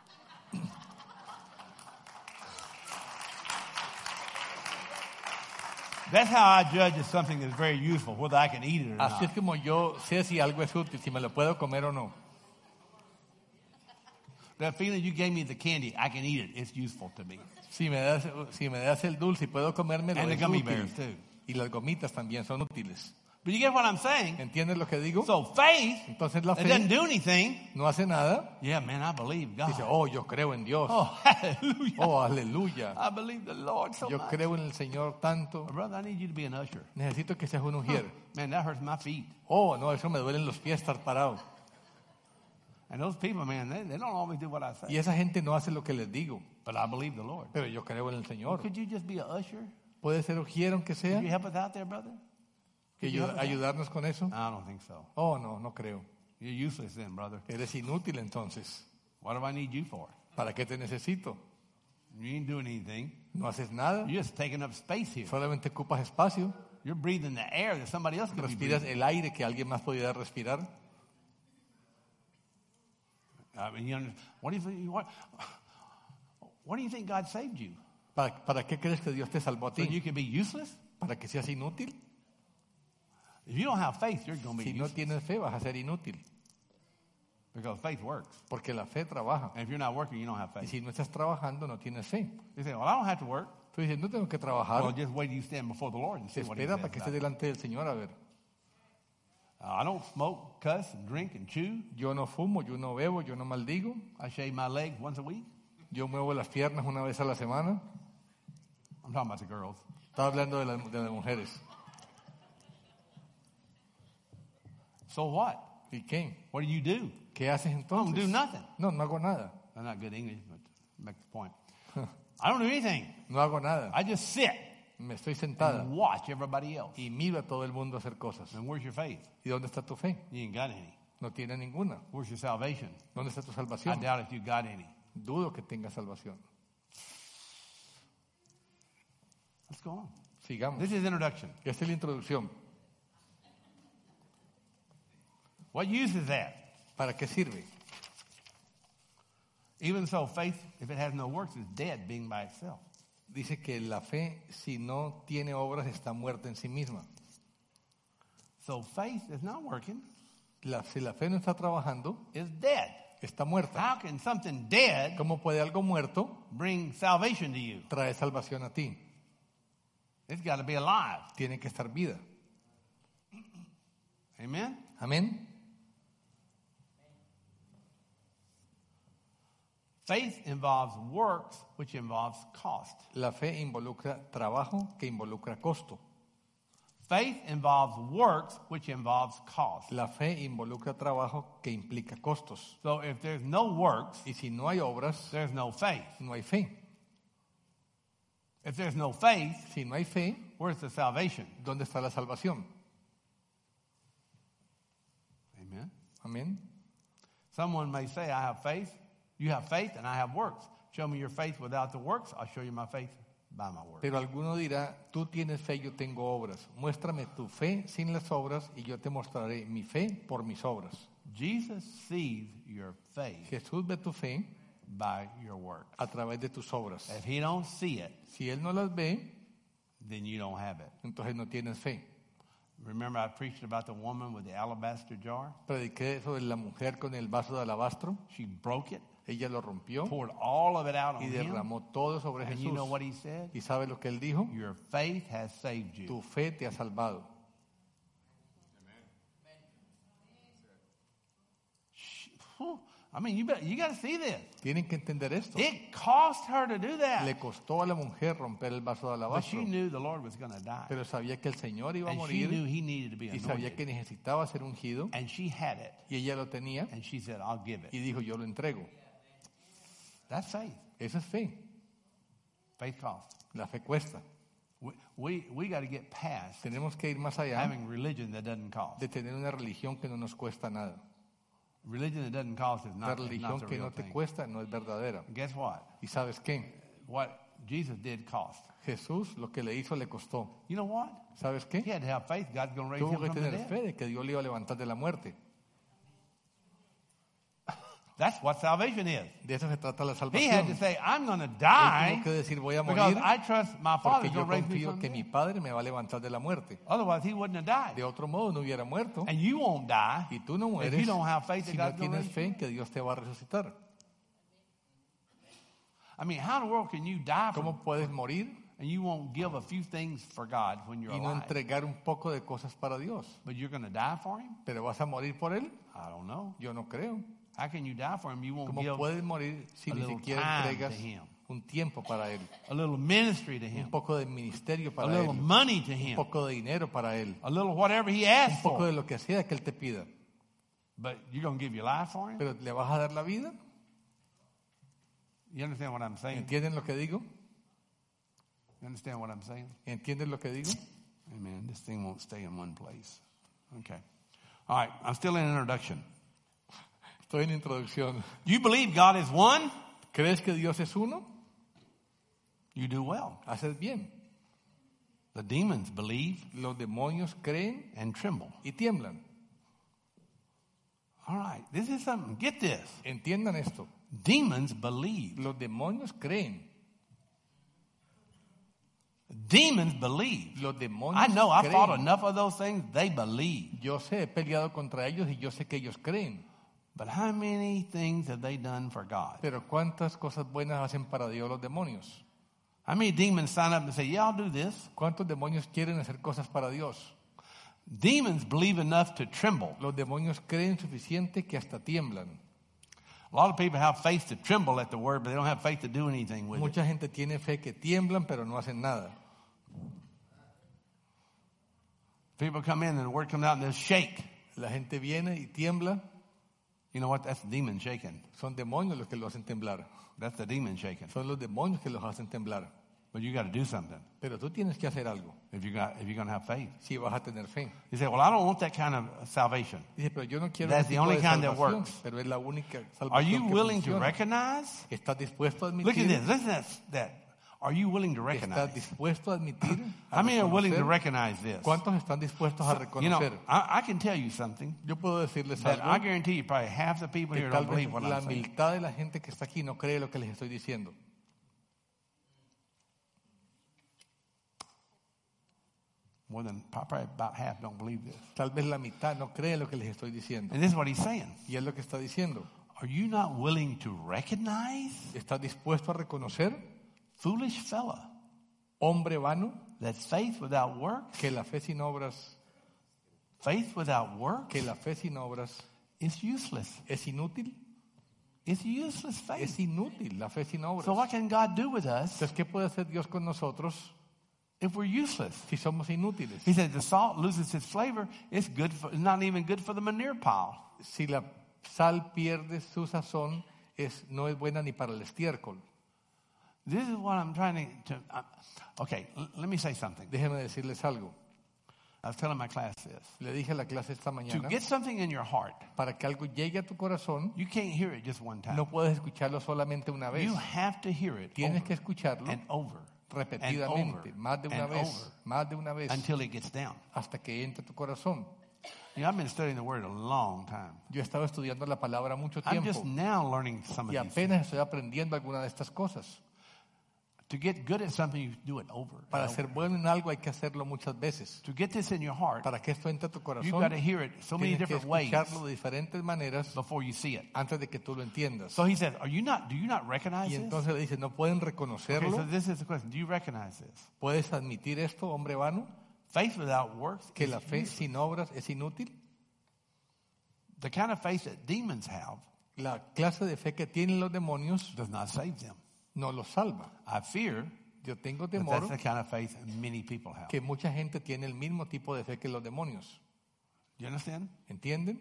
That's how I judge if something is very useful, whether I can eat it or Así es not. como yo sé si algo es útil, si me lo puedo comer o no. That feeling you gave me the candy, I can eat it. It's useful to me. Si me das el dulce y puedo comérmelo, And the es gummy útil. bears too. Y las gomitas también son útiles. But you get what I'm saying? ¿Entiendes lo que digo? So faith, Entonces la it doesn't fe do anything. no hace nada. Yeah, man, I believe God. Dice, oh, yo creo en Dios. Oh, hallelujah. Oh, aleluya. I believe the Lord so Yo much. creo en el Señor tanto. Brother, I need you to be an usher. Necesito que seas un ujier. Man, that hurts my feet. Oh, no, eso me duelen los pies estar parado. And those people, man, they don't always do what I say. Y esa gente no hace lo que les digo. But I believe the Lord. Pero yo creo en el Señor. Could you just be an usher? ¿Puede ser ujier aunque sea? Could you help us out there, brother? ¿Que ayudarnos con eso? I don't think so. Oh, no, no creo. You're useless then, brother. Eres inútil entonces. What do I need you for? ¿Para qué te necesito? You ain't doing anything. No haces nada. You're just taking up space here. Solamente ocupas espacio. You're breathing the air that somebody else could be Respiras breathing. el aire que alguien más podría respirar. I mean, what do you think God saved you? ¿Para qué crees que Dios te salvó a So you ti? can be useless? ¿Para que seas inútil? If you don't have faith, you're going to be Si no useless. tienes fe, vas a ser inútil. Because faith works. Porque la fe trabaja. And if you're not working, you don't have Y faith. si no estás trabajando, no tienes fe. You say, well, I don't have to work. Tú dices, no tengo que Well, trabajar. just wait till you stand before the Lord and see what he Espera says. para que estés delante del Señor a ver. I don't smoke, cuss, and drink, and chew. Yo no fumo, yo no bebo, yo no maldigo. I shave my legs once a week. Yo muevo las piernas una vez a la semana. I'm talking about the girls. Estaba hablando de las mujeres. So what? ¿Y qué? What do you do? ¿Qué haces I don't do entonces? nothing. No, no hago nada. I'm not good English, but make the point. I don't do anything. No hago nada. I just sit Me estoy sentada and watch everybody else. y miro a todo el mundo hacer cosas. And where's your faith? ¿Y dónde está tu fe? You ain't got any. No tiene ninguna. Where's your salvation? ¿Dónde está tu I salvación? doubt if you got any. Dudo que tenga salvación. Let's go on. Sigamos. This is introduction. Esta es la introducción. What use is that? ¿Para qué sirve? Even so, faith, if it has no works, is dead, being by itself. Dice que la fe, si no tiene obras, está muerta en sí misma. So faith is not working, Si la fe no está trabajando, is dead. está muerta. How can something dead ¿Cómo puede algo muerto bring salvation to you? traer salvación a ti? It's got to be alive. Tiene que estar vida. Amen? Amén. Faith involves works, which involves cost. La fe involucra trabajo que involucra costo. Faith involves works, which involves cost. La fe involucra trabajo que implica costos. So if there's no works, Y si no hay obras, there's no faith. no hay fe. If there's no faith, Si no hay fe, where's the salvation? ¿dónde está la salvación? Amen. Amén. Someone may say, I have faith. You have faith and I have works. Show me your faith without the works. I'll show you my faith by my works. Pero alguno dirá, tú tienes fe, yo tengo obras. Muéstrame tu fe sin las obras y yo te mostraré mi fe por mis obras. Jesus sees your faith Jesús ve tu fe by your works. a través de tus obras. If he don't see it, Si Él no las ve, then you don't have it. entonces no tienes fe. Remember I preached about the woman with the alabaster jar? Prediqué sobre la mujer con el vaso de alabastro. She broke it, Ella lo rompió poured all of it out on y him. derramó todo sobre And you know Jesús. what he said? ¿Y sabe lo que Él dijo? Your faith has saved you. Tu fe te ha salvado. I mean, you got to see this. Tienen que entender esto. It cost her to do that. Le costó a la mujer romper el vaso de But she alabastro, knew the Lord was going to die. pero sabía que el Señor iba a And she knew morir he needed to be y sabía que anointed. necesitaba ser ungido And she had it. y ella lo tenía And she said, I'll give y it. dijo, yo lo entrego. That's faith. Eso es fe. Faith costs. La fe cuesta. We got to get past Tenemos que ir más allá having religion that doesn't cost. de tener una religión que no nos cuesta nada. Religion that doesn't cost is La not, is religión not the que real no te thing. cuesta no es verdadera. Guess what? ¿Y sabes qué? What Jesus did cost. Jesús lo que le hizo le costó. You know what? ¿Sabes He qué? had to have faith. God's going to raise Tuvo him que from the tener dead. fe de que Dios le iba a levantar de la muerte. That's what salvation is. De eso se trata la He salvación. had to say, I'm going to Él die tuvo que decir, voy a because morir I trust my Father porque is yo going to raise me confío from que the mi dead. Padre me va a levantar de la muerte. Otherwise, he wouldn't have died. De otro modo no hubiera muerto. And you won't die Y tú no if mueres you don't have faith that si no God's going to tienes raise fe you. en que Dios te va a resucitar. I mean, how in the world can you die for, ¿Cómo puedes morir and you won't give a few things for God when you're y no alive? entregar un poco de cosas para Dios? But you're going to die for him? ¿Pero vas a morir por Él? I don't know. Yo no creo. How can you die for him? You won't ¿Cómo give puedes morir si a ni little siquiera time entregas to him. un tiempo para Él? A little ministry to Un him. poco de ministerio A para little Él. money to Un him. poco de dinero para Él. A little whatever he Un asks poco de for. lo que sea que Él te pida. But you're going to give your life for him? ¿Pero le vas a dar la vida? You understand what I'm saying? ¿Entienden lo que digo? You understand what I'm saying? ¿Entienden lo que digo? Amen. This thing won't stay in one place. Okay. All right. I'm still in introduction. Estoy en introducción. Do you believe God is one? ¿Crees que Dios es uno? You do well. Haces bien. The demons believe Los demonios creen and tremble. y tiemblan. All right. This is something. Get this. Entiendan esto. Demons believe. Los demonios creen. Demons believe. Los demonios I know. I creen. fought enough of those things. They believe. Yo sé, he peleado contra ellos y yo sé que ellos creen. But how many things have they done for God? Pero ¿cuántas cosas buenas hacen para Dios los demonios? How many demons sign up and say, yeah, I'll do this? ¿Cuántos demonios quieren hacer cosas para Dios? Demons believe enough to tremble. Los demonios creen suficiente que hasta tiemblan. A lot of people have faith to tremble at the word, but they don't have faith to do anything with it. Mucha gente tiene fe que tiemblan, pero no hacen nada. People come in and the word comes out and they shake. La gente viene y tiembla. You know what? That's the demon shaking. Son demonios los que lo hacen temblar. That's the demon shaking. Son los demonios que los hacen temblar. But you got to do something Pero tú tienes que hacer algo if you're going to have faith. si vas a tener fe. You say, well, I don't want that kind of salvation. Dice, pero yo no quiero That's ese the tipo only de kind that salvación, works. pero es la única Are you salvación que willing to funciona. recognize? ¿Estás dispuesto a Look at admitir? this. Listen to that. Are you willing to ¿Estás recognize? dispuesto a admitir? a How many are willing to reconocer? recognize this? ¿Cuántos están dispuestos a You know, reconocer? I can tell you something Yo puedo decirles that I algo guarantee you probably half the people que here tal don't vez believe what la I'm saying. mitad de la gente que está aquí no cree lo que les estoy diciendo. More than probably about half don't believe this. Tal vez la mitad no cree lo que les estoy diciendo. And this is what he's saying. Y es lo que está diciendo. Are you not willing to recognize, ¿Estás dispuesto a reconocer, foolish fella, hombre vano, that faith without works, que la fe sin obras, que la fe sin obras is useless. es inútil? It's useless faith. Es inútil la fe sin obras. So what can God do with us Entonces, ¿qué puede hacer Dios con nosotros if we're useless? si somos inútiles? He said the salt loses its flavor. It's not even good for the manure pile. Si la sal pierde su sazón, no es buena ni para el estiércol. This is what I'm trying to okay, let me say something. Déjenme decirles algo. I was telling my class this. Le dije a la clase esta To mañana, get something in your heart, para que algo llegue a tu corazón, you can't hear it just one time. no puedes escucharlo solamente una vez. You have to hear it Tienes over que escucharlo and over repetidamente, más de una and vez, over más de una vez, until it gets down. hasta que entre a tu corazón. You know, I've been studying the word a long time. Yo he estado estudiando la palabra mucho I'm tiempo just now learning some y of these things. apenas estoy aprendiendo alguna de estas cosas. To get good at something, you do it over. Para and ser over. bueno en algo hay que hacerlo muchas veces. To get this in your heart, Para que esto entre a tu you've corazón, got to hear it so many tienes que different ways escucharlo de diferentes maneras before you see it. antes de que tú lo entiendas. So he says, do you not recognize Y this? entonces le dice, ¿no pueden Okay, reconocerlo? so this is the question. Do you recognize this? ¿Puedes admitir esto, hombre vano? Faith without works Que is la fe useless. sin obras es inútil. The kind of faith that demons have La clase de fe que tienen los demonios does not save them. no los salva. I fear Yo tengo that temor that's the kind of faith many people have. que mucha gente tiene el mismo tipo de fe que los demonios. You understand? ¿Entienden?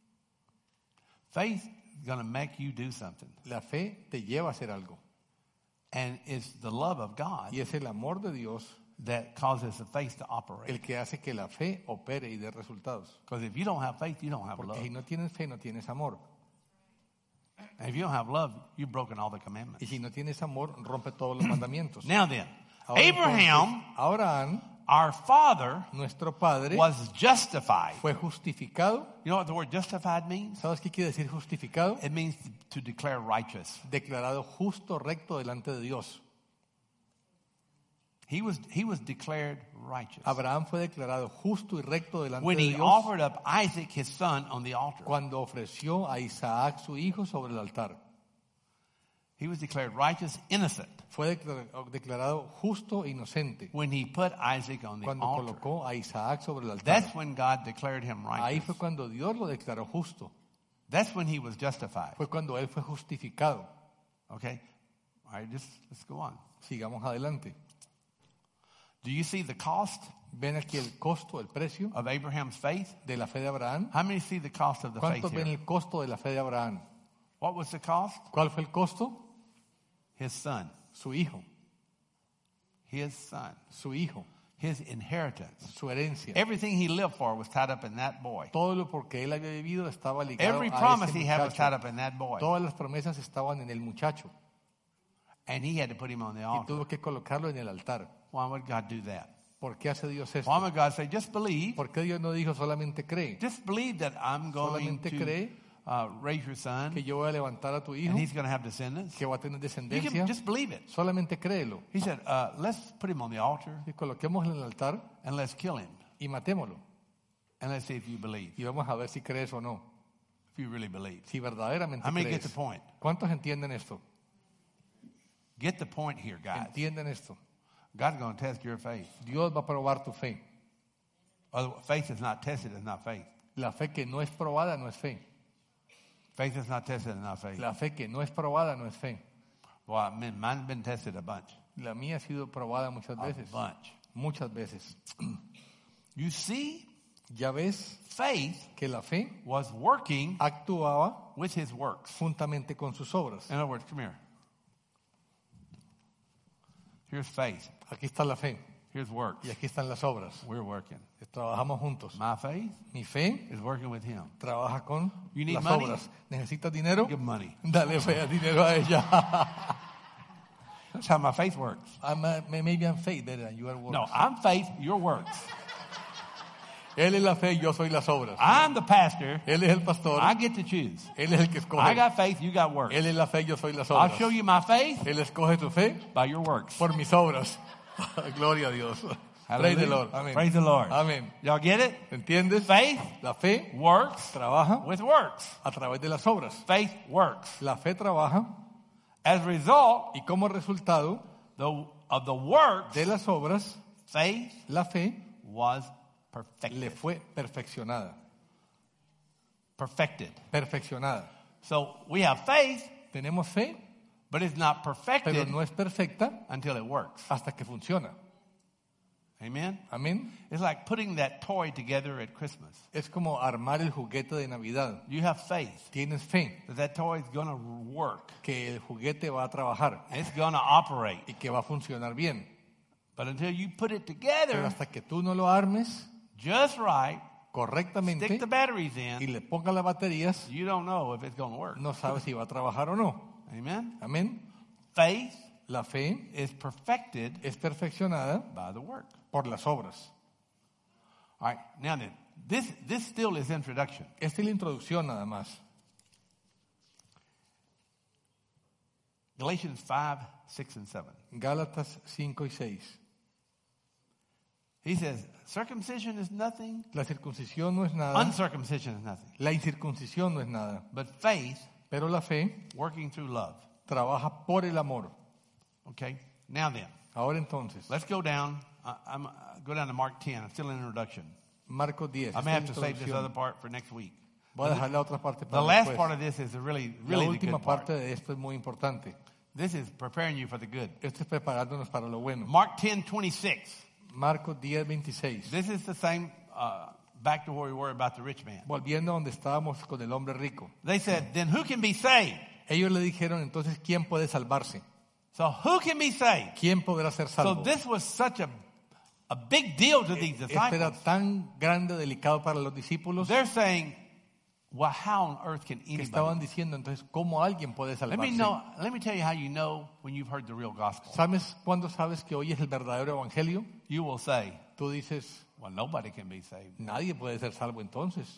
Faith is going to make you do something. La fe te lleva a hacer algo. And it's the love of God Y es el amor de Dios that causes the faith to operate. el que hace que la fe opere y dé resultados. Because if you don't have faith, you don't have Porque love. si no tienes fe, no tienes amor. And if you don't have love, you've broken all the commandments. Y si no tienes amor, rompe todos los mandamientos. Now then, Ahora, Abraham, entonces, Abraham, our father, nuestro padre, was justified. fue justificado. You know what the word justified means? ¿Sabes qué quiere decir justificado? It means to declare righteous. Declarado justo, recto delante de Dios. He was declared righteous. Abraham fue declarado justo y recto delante When de he Dios offered up Isaac, his son, on the altar. cuando ofreció a Isaac su hijo sobre el altar. He was declared righteous, innocent, Fue declarado justo e inocente when he put Isaac on the cuando altar. colocó a Isaac sobre el altar. That's when God declared him Ahí righteous. fue cuando Dios lo declaró justo. That's when he was justified. Fue cuando él fue justificado. Okay? All right, let's go on. Sigamos adelante. Do you see the cost ¿Ven aquí el costo, el precio of Abraham's faith? de la fe de Abraham? How many see the cost of the faith ¿Cuántos ven here? el costo de la fe de Abraham? What was the cost? ¿Cuál fue el costo? His son. Su hijo, His son. su hijo, His inheritance. su herencia. Everything he lived for was tied up in that boy. Todo lo porque él había vivido estaba ligado Every a promise ese he had was tied muchacho. up in that boy. Todas las promesas estaban en el muchacho And he had to put him on the y altar. tuvo que colocarlo en el altar. Why would God do that? ¿Por qué hace Dios esto? Why would God say, just believe? ¿Por qué Dios no dijo solamente cree? Just believe that I'm going Solamente to cree raise your son que yo voy a levantar a tu hijo, and he's going to have descendants. que va a tener You descendencia. can just believe it. Solamente créelo. He said, let's put him on the altar Y coloquémoslo en el altar and let's kill him. y matémoslo. And let's see if you believe. Y vamos a ver si crees o no. If you really believe. Si verdaderamente How many get crees. the point? ¿Cuántos entienden esto? Get the point here, guys. ¿Entienden esto? God's going to test your faith. Dios va a probar tu fe. Faith is not tested, is not faith. La fe que no es probada no es fe. Faith is not tested, is not faith. La fe que no es probada no es fe. Well, mine's been tested a bunch. La mía ha sido probada muchas A veces. bunch. Muchas veces. You see, Ya ves faith que la fe was working actuaba with his works. juntamente con sus obras. In other words, come here. Here's faith. Aquí está la fe Here's works. y aquí están las obras. We're working. Trabajamos juntos. My faith Mi fe is working with him. trabaja con You need las money? obras. ¿Necesitas dinero? Give money. Dale fe, dinero a ella. That's how my faith works. Maybe I'm faith better than you are works. No, I'm faith, your works. Él es la fe y yo soy las obras. I'm the pastor. Él es el pastor. I get to choose. Él es el que escoge. I got faith, you got works. Él es la fe y yo soy las I'll obras. show you my faith Él escoge tu fe by your works. por mis obras. Gloria a Dios. Praise the Lord. Amén. Praise the Lord. Amén. Y'all get it? ¿Entiendes? Faith La fe works trabaja with works. a través de las obras. Faith works. La fe trabaja As a result y como resultado of the works, de las obras, faith la fe was le perfected. fue perfeccionada. Perfected. Perfeccionada. So we have faith, Tenemos fe, but it's not pero perfected no es perfecta until it works. hasta que funciona. Amen? Amén. It's like putting that toy together at Christmas. Es como armar el juguete de Navidad. You have faith Tienes fe that that toy is going to work. que el juguete va a trabajar It's going to operate. y que va a funcionar bien. But until you put it Pero together hasta que tú no lo armes just right, correctamente stick the batteries y in, le pongas las baterías, you don't know if it's going to work. no sabes si va a trabajar o no. Amen? Amén. Faith La fe is perfected es perfeccionada by the work. por las obras. All right, now then, this still is introduction. Esta es la introducción nada más. Galatians 5, 6, and 7. Gálatas 5 y 6. He says, circumcision is nothing, La circuncisión no es nada, uncircumcision is nothing. la incircuncisión no es nada, But faith pero la fe working through love. trabaja por el amor. Okay, now then, Ahora entonces, let's go down. Go down to Mark 10. I'm still in introduction. Marcos 10. I esta may es have la to save this other introducción. part for next week. Voy a dejar la otra parte The para last después. part of this is really La the última good part. parte de esto es muy importante. This is preparing you for the good. Esto es preparándonos para lo bueno. Mark 10:26. Marcos 10:26. This is the same, back to where we were about the rich man. Volviendo a donde estábamos con el hombre rico. They said, then who can be saved? Ellos le dijeron, entonces, ¿quién puede salvarse? So who can be saved? ¿Quién podrá ser So salvo? this was such a big deal to these Este era disciples. tan grande, delicado para los discípulos, They're saying, well, how on earth can que estaban anybody? diciendo, entonces, ¿cómo alguien puede Let me salvarse? tell you how you know when you've heard the real gospel. ¿Sabes cuándo sabes que hoy es el verdadero evangelio? You will say, Tú dices, well, nobody can be saved. nadie puede ser salvo entonces.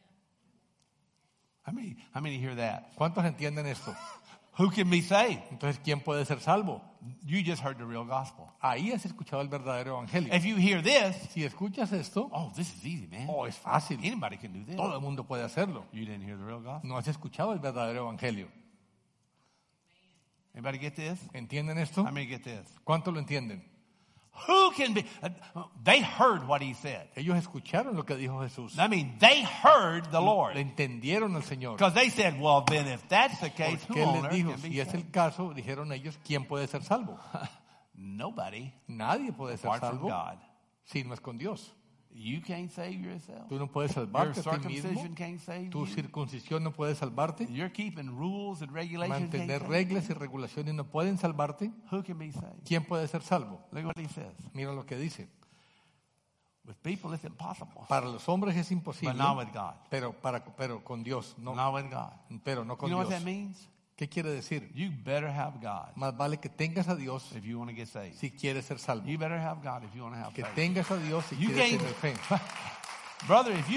How many hear that? ¿Cuántos entienden esto? Who can be saved? Entonces, ¿quién puede ser salvo? You just heard the real gospel. Ahí has escuchado el verdadero evangelio. If you hear this, Si escuchas esto, oh, this is easy, man. oh, es fácil. Anybody can do this. Todo el mundo puede hacerlo. You didn't hear the real gospel. No has escuchado el verdadero evangelio. Anybody get this? ¿Entienden esto? How many get this? ¿Cuánto lo entienden? Who can be? They heard what he said. Ellos escucharon lo que dijo Jesús. I mean, they heard the Lord. Le entendieron al Señor. Because they said, well, then if that's the case, who Porque Él on les earth dijo, can be si es saved? el caso, dijeron ellos, ¿quién puede ser salvo? Nobody Nadie puede ser apart from salvo God. si no es con Dios. You can't save yourself. Tú no puedes Your salvarte a ti mismo. circumcision can't save Tu you. circuncisión no puede salvarte. You're keeping rules and regulations. Can't Mantener save reglas y regulaciones no pueden salvarte. you. Who can be saved? ¿Quién puede ser salvo? Look what he says. Mira lo que dice. With people, it's impossible. Para los hombres es But imposible, not with God. pero con Dios, no, Not with God. pero no You con know what Dios. that means? ¿Qué quiere decir? You better have God Más vale que tengas a Dios if you want to get saved. si quieres ser salvo. You better have God if you want to have Que faith. tengas a Dios si You quieres can't- tener fe. Brother, if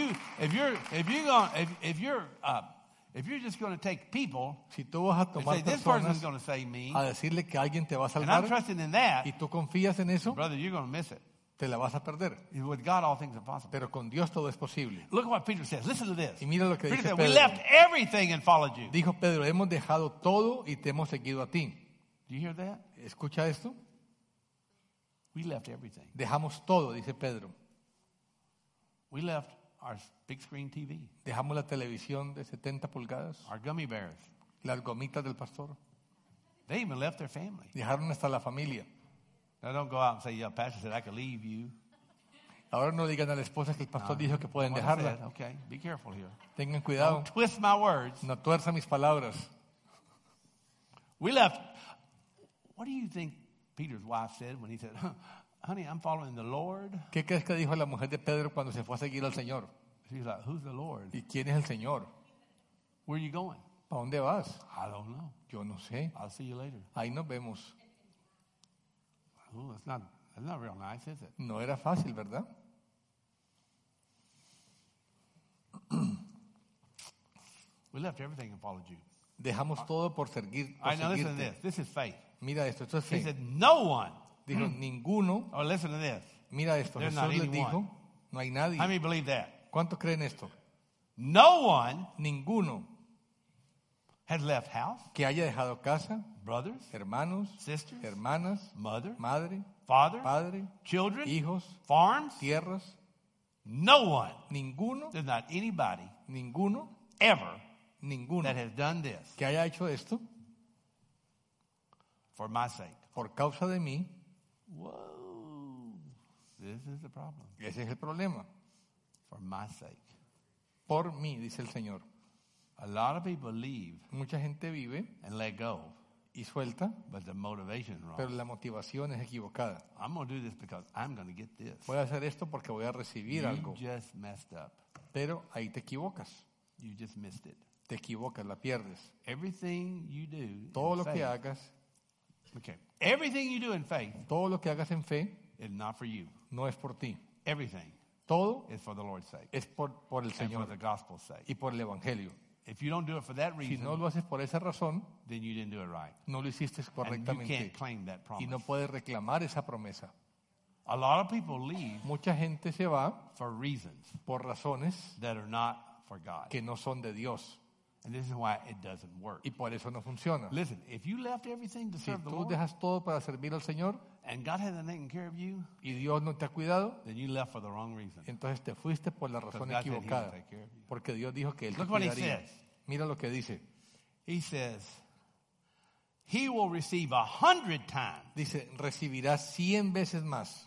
you're just going to take people Si tú vas a and tomar say this person's personas going to save me, a decirle que alguien te va a and I'm salvar trusting in that, y tú confías en eso, brother, you're going to miss it. te la vas a perder. With God, all things are possible. Pero con Dios todo es posible. Look at what Peter says. Listen to this. Y mira lo que Peter dice said, we Pedro. left everything and followed you. Dijo Pedro, hemos dejado todo y te hemos seguido a ti. Do you hear that? ¿Escucha esto? We left everything. Dejamos todo, dice Pedro. We left our big screen TV, Dejamos la televisión de 70 pulgadas, our gummy bears. las gomitas del pastor. They even left their family. Dejaron hasta la familia. Now, don't go out and say, yeah, pastor said I could leave you. Ahora no digan a la esposa que el pastor dijo que pueden What I dejarla. said, okay, be careful here. Tengan cuidado, Don't twist my words. no tuerza mis palabras. We left. What do you think Peter's wife said when he said, honey, I'm following the Lord? ¿Qué crees que dijo la mujer de Pedro cuando se fue a seguir al Señor? She's like, who's the Lord? ¿Y quién es el Señor? Where are you going? ¿Para dónde vas? I don't know. Yo no sé. I'll see you later. Ahí nos vemos. Oh, that's not real nice, is it? No era fácil, ¿verdad? We left everything and followed you. Dejamos todo por seguir. All right, now listen to seguirte. this. This is faith. Mira esto es He fe. said, no one. Dijo, ninguno. Oh, listen to this. Mira esto, There's Jesús not les anyone. dijo, no hay nadie. How many believe that? ¿Cuántos creen esto? No one Ninguno has left house, que haya dejado casa, brothers, hermanos, sisters, hermanas, mother, madre, father, padre, children, hijos, farms. tierras. No one. Ninguno, There's not anybody ninguno, ever ninguno that has done this que haya hecho esto for my sake. por causa de mí. Whoa. This is the problem. Ese es el problema. For my sake. Por mí, dice el Señor. A lot of people leave Mucha gente vive and let go, y suelta, but the motivation is pero wrong. la motivación es equivocada. I'm going to do this because I'm going to get this. Voy a hacer esto porque voy a recibir You algo. just messed up. Pero ahí te equivocas. You just missed it. Te equivocas, la pierdes. Everything you do Todo in lo que faith, hagas, okay. Everything you do in faith todo lo que hagas en fe, is not for you. no es por ti. Everything Todo is for the Lord's sake es por el and for Señor the gospel's sake. y por el Evangelio. If you don't do it for that Si reason, no lo haces por esa razón, then you didn't do it right. no lo hiciste And you correctamente can't claim that y promise. no puedes reclamar esa promesa. A lot of people leave Mucha gente se va for reasons por razones that are not for God. que no son de Dios And this is why it doesn't work. y por eso no funciona. Listen, if you left everything to Si serve the tú Lord dejas todo para servir al Señor and God hasn't taken care of you, y Dios no te ha cuidado, then you left for the wrong reason. entonces te fuiste por la razón God said he would equivocada. take care of you. Porque Dios dijo que Él te Look what he cuidaría. says. Mira lo que dice. He says, he will receive 100 times, Dice, recibirás 100 veces más.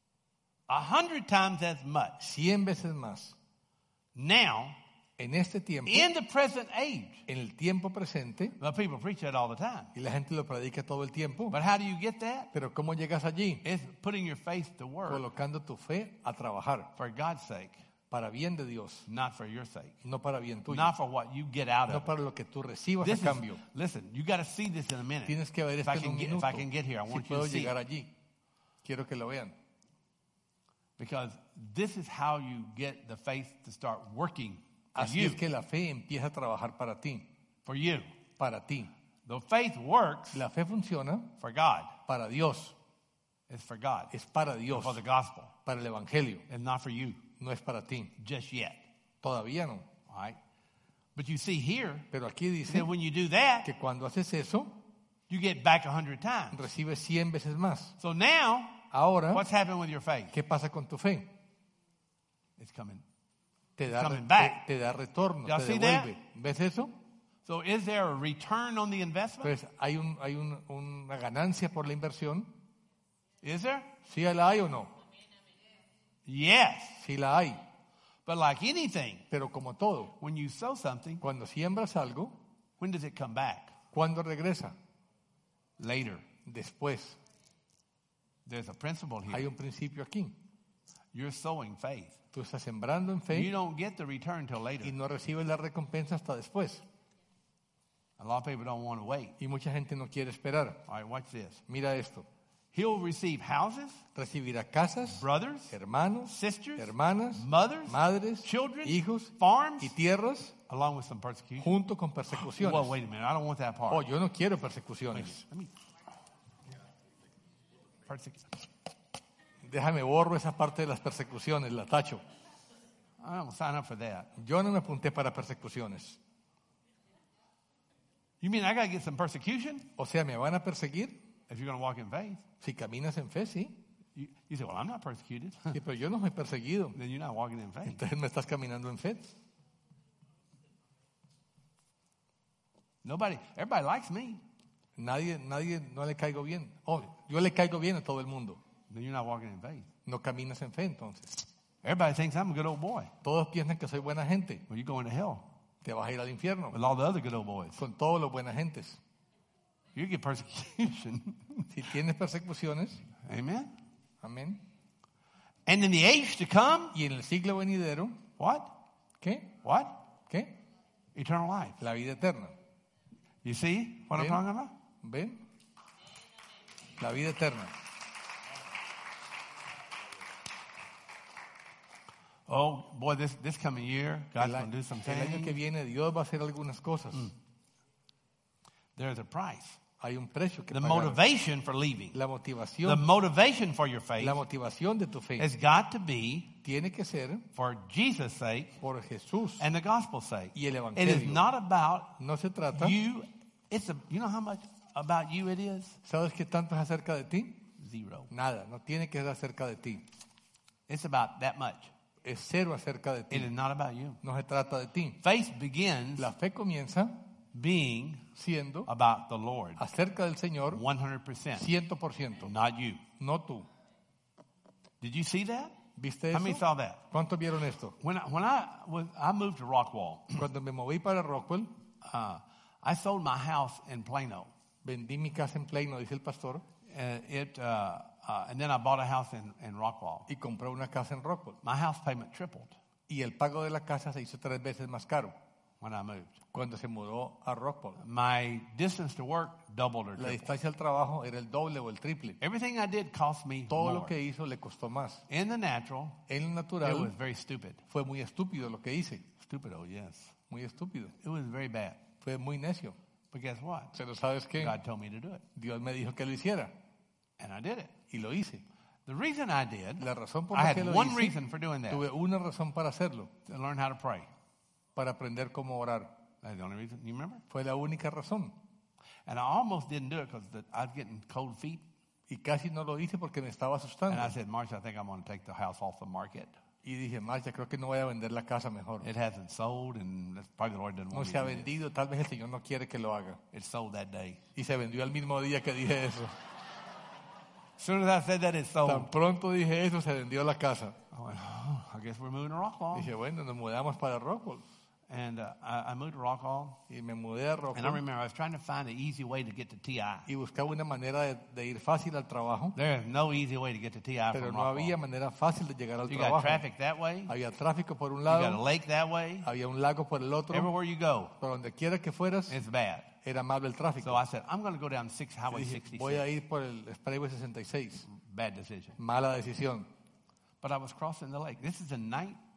100 times as much 100 veces más. now En este tiempo, in the present age. en el tiempo presente, Well, people preach that all the time. y la gente lo predica todo el tiempo, But how do you get that? pero ¿cómo llegas allí? It's putting your faith to work Colocando tu fe a trabajar for God's sake, para bien de Dios, not for your sake, no para bien tuyo, not for what you get out no of it. para lo que tú recibas This a cambio. listen, you got to see this in a minute. Tienes que ver If esto I en un can minuto. get here, I Si want you puedo to see llegar it. allí, quiero que lo vean. Because this is how you get the faith to start working for Así you. es que la fe empieza a trabajar para ti, For you. para ti. The faith works La fe funciona for God. para Dios, It's for God. es para Dios, For the gospel. para el Evangelio, It's not for you no es para ti. just yet. Todavía no. All right? But you see here Pero aquí dice that when you do that, que cuando haces eso, You get back 100 times. recibes 100 veces más. So now, Ahora, what's happened with your faith? ¿qué pasa con tu fe? It's coming. Te da, coming back. te da retorno, Y'all te see devuelve. ¿Ves eso? So is there a return on the investment? Pues hay una ganancia por la inversión. Is there? ¿Sí la hay o no? Yes. Sí la hay. But like anything, Pero como todo, when you sow something, cuando siembras algo, when does it come back? ¿cuándo regresa? Later. Después. There's a principle here. Hay un principio aquí. You're sowing faith. Tú estás sembrando en You fe don't get the return till later. y no recibes la recompensa hasta después. A lot of people don't want to wait. Y mucha gente no quiere esperar. All right, watch this. Mira esto. He'll receive houses, Recibirá casas, brothers, hermanos, sisters, hermanas, mothers, madres, children, hijos farms, y tierras along with some persecution. junto con Well, persecuciones. wait a minute. I don't want that part. Oh, yo no quiero persecuciones. Let me. Déjame borro esa parte de las persecuciones, la tacho. I don't sign up for that. Yo no me apunté para persecuciones. You mean I got to get some persecution O sea, ¿me van a perseguir? if you're going to walk in faith? Si caminas en fe, sí. You say, well, I'm not persecuted. Sí, pero yo no soy perseguido. Then you're not walking in faith. Entonces me estás caminando en fe. Everybody likes me. Nadie no le caigo bien. Oh, yo le caigo bien a todo el mundo. Then you're not walking in faith. No caminas en fe, entonces. Everybody thinks I'm a good old boy. Todos piensan que soy buena gente. Well, you're going to hell Te vas a ir al infierno with all the other good old boys. con todos los buenas gentes. You get persecution. Si tienes persecuciones, Amen. amén. And in the age to come, Y en el siglo venidero, what? ¿qué? What? ¿Qué? Eternal life. La vida eterna. You see what I'm Ven. talking about? ¿Ven? La vida eterna. Oh, boy, this coming year, God's going to do some El año que things. viene Dios va a hacer algunas cosas. There's a price. Hay un precio que The pagar. motivation for leaving, La the motivación, motivation for your faith la motivación de tu fe has got to be tiene que ser for Jesus' sake por Jesús and the gospel's sake. y el It is evangelio. not about No se trata. you. You know how much about you it is? ¿Sabes qué tanto es acerca de ti? Zero. Nada, no tiene que ser acerca de ti. It's about that much. Es cero acerca de It ti. is not about you. No se trata de ti. Faith begins La fe comienza being siendo about the Lord. acerca del Señor 100%. 100%, Not you. no tú. Did you see that? ¿Viste How many eso? saw that? ¿Cuántos vieron esto? When I moved to Rockwall, Cuando me moví para Rockwell, I sold my house in Plano. vendí mi casa en Plano, dice el pastor, And then I bought a house in Rockwall. y compré una casa en Rockwell. My house payment tripled Y el pago de la casa se hizo 3 veces más caro when I moved. cuando se mudó a Rockwell. My distance to work doubled or La tripled. distancia al trabajo era el doble o el triple. Everything I did cost me Todo more. lo que hizo le costó más. In the natural, En lo it was natural very stupid. fue muy estúpido lo que hice. Stupid, oh yes. Muy estúpido. It was very bad. Fue muy necio. But guess what? Pero ¿sabes qué? God told me to do it. Dios me dijo que lo hiciera And I did it. y lo hice. The reason I did, La razón por I la had que lo one hice, reason for doing that. tuve una razón para hacerlo, To learn how to pray. para aprender cómo orar. That's the only reason. You remember? Fue la única razón. And I almost didn't do it because I was getting cold feet. Y casi no lo hice porque me estaba And asustando. I said, Marcia, I think I'm going to take the house off the market. Y dije, Marcia, creo que no voy a vender la casa mejor. It hasn't sold, and that's probably the Lord doesn't No want se ha me to do vendido, tal vez el Señor no quiere que lo haga. it. It sold that day. Y se vendió el mismo día que dije eso. As soon as I said that, it sold. Tan pronto dije eso, se vendió la casa. I went, oh, I guess we're moving to Rockwall. Dije, bueno, nos mudamos para Rockwell. And I moved to Rockwall. Y me mudé a And I Rockwell. remember I was trying to find an easy way to get to TI. Y buscaba una manera de ir fácil al trabajo. There is no easy way to get to TI Pero from no había Rockwall. manera fácil de llegar al You got trabajo. traffic that way. Había tráfico por un You got a lado, lake that way. había un lago por el otro. Everywhere you go, Por donde quiera que fueras, it's bad. era malo el tráfico. So I said, I'm going to go down Highway Dije, 66. voy a ir por el Expressway 66. Bad decision. Mala decisión. But I was crossing the lake. This is in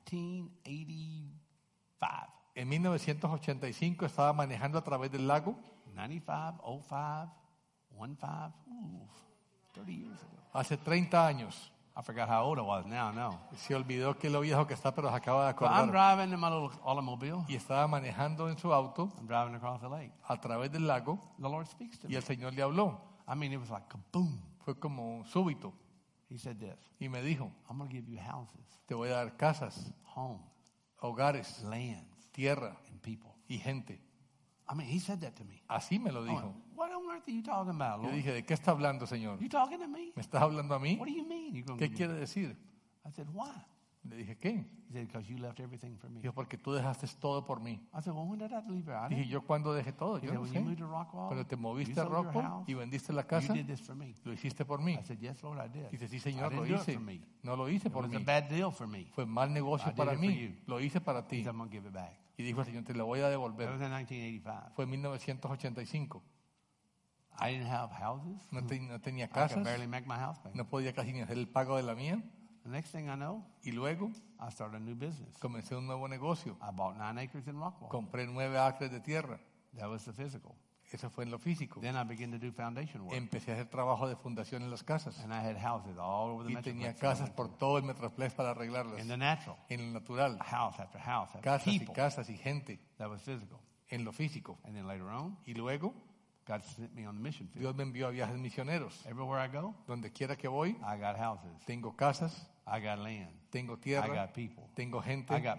1985. En 1985 estaba manejando a través del lago. 95, 05, 15, 30 years ago. Hace 30 años. I forgot how old I was now, no. Se olvidó que lo viejo que está, pero se acaba de So I'm acordar. driving in my little automobile. Y estaba manejando en su auto I'm driving across the lake. a través del lago The Lord speaks to y me. el Señor le habló. I mean, it was like kaboom. Fue como súbito He said this, y me dijo, I'm going to give you houses, te voy a dar casas, homes, hogares, lands, tierra and people. y gente. I mean, he said that to me. Así me lo I dijo. went, what on earth are you talking about, Yo Lord? dije, ¿de qué está hablando, Señor? You talking to me? ¿Me estás hablando a mí? What do you mean? You're gonna ¿Qué give me- quiere decir? I said, why? Le dije, ¿qué? He said, because you left everything for me. Dijo, porque tú dejaste todo por mí. I said, well, when did I leave her? I Dije, didn't. ¿yo cuándo dejé todo? He Yo said, no when you sé. moved to Rockwall, Cuando te you moviste a sold your Rockwall house, y vendiste la you casa, did this for me. lo hiciste por mí. I said, yes, Lord, I did. Dice, sí, I Señor, lo didn't do it hice. for me. No lo hice It por was a mí. bad deal for me. Fue mal I negocio did para it for mí. you. Lo hice para He ti. said, I'm going to give it back. Y dijo el Señor, te lo voy a That devolver. was in 1985. Fue en 1985. I didn't have houses. No tenía I could casas. barely make my house payment. No podía casi ni hacer el pago de la mía. The next thing I know, Y luego I started a new business. comencé un nuevo negocio. I bought 9 acres in Rockwall. Compré 9 acres de tierra. That was the physical. Eso fue en lo físico. Then I began to do foundation work. Empecé a hacer trabajo de fundación en las casas. And I had houses all over the Y tenía metroplex. casas por todo el Metroplex para arreglarlas. In the natural, En lo natural. house after house after Casas y people. casas y gente. That was physical. En lo físico. And then later on, Y luego God sent me on the mission field. Dios me envió a viajes misioneros. Everywhere I go, Donde quiera que voy, I got houses. tengo casas, I got land. tengo I tierra, got people. tengo gente, I got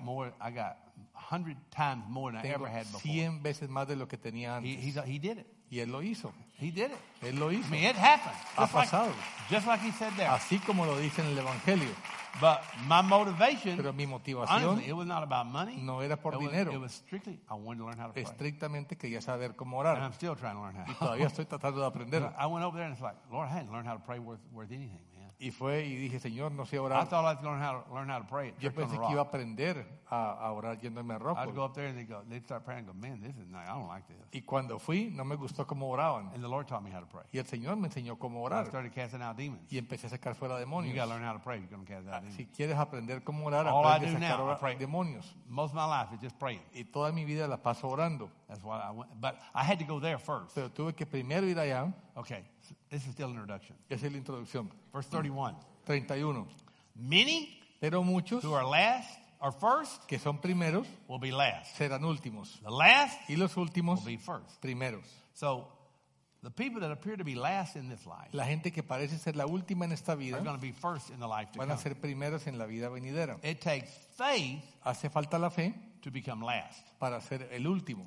100 times more than I tengo ever had before. 100 veces más de lo que tenía He antes. did it. Y Él lo hizo. He did it. Él lo I hizo. mean, it happened. Ha pasado. Just like he said there. Así como lo dice en el Evangelio. But my motivation, Pero mi motivación honestly, it was not about money. no era por It dinero. was strictly, I wanted to learn how to pray. Estrictamente quería saber cómo And orar. I'm still trying to learn Y how. todavía estoy tratando de aprender. I went over there and it's like, Lord, I hadn't learned how to pray worth anything, man. Y fue y dije, Señor, no sé I orar. thought I'd learn how to pray at Yo Church on the pensé que iba a Rock. aprender a orar yéndome a I'd go Rockwell. up there and they'd start praying and go, man, this is nice. I don't like this. Y cuando fui, no me gustó cómo oraban. And the Lord taught me how to pray. Y el Señor me enseñó cómo I orar. started casting out demons. Y empecé a sacar fuera You got to demonios. learn how to pray if you're going to cast out demons. Si quieres aprender cómo orar, All I aprende a do sacar now, I pray. demonios. Most of my life is just praying. Y toda mi vida la paso orando. That's why I went. But I had to go there first. Pero tuve que primero ir allá. Okay, so this is still introduction. Esa es la introducción. Verse 31. 31. Many Pero muchos who are last or first que son primeros will be last. serán últimos. The last Y los últimos, will be first. primeros. So the people that appear to be last in this life La gente que parece ser la última en esta vida are going to be first in the life to van a come. ser primeros en la vida venidera. It takes faith Hace falta la fe to become last. para ser el último.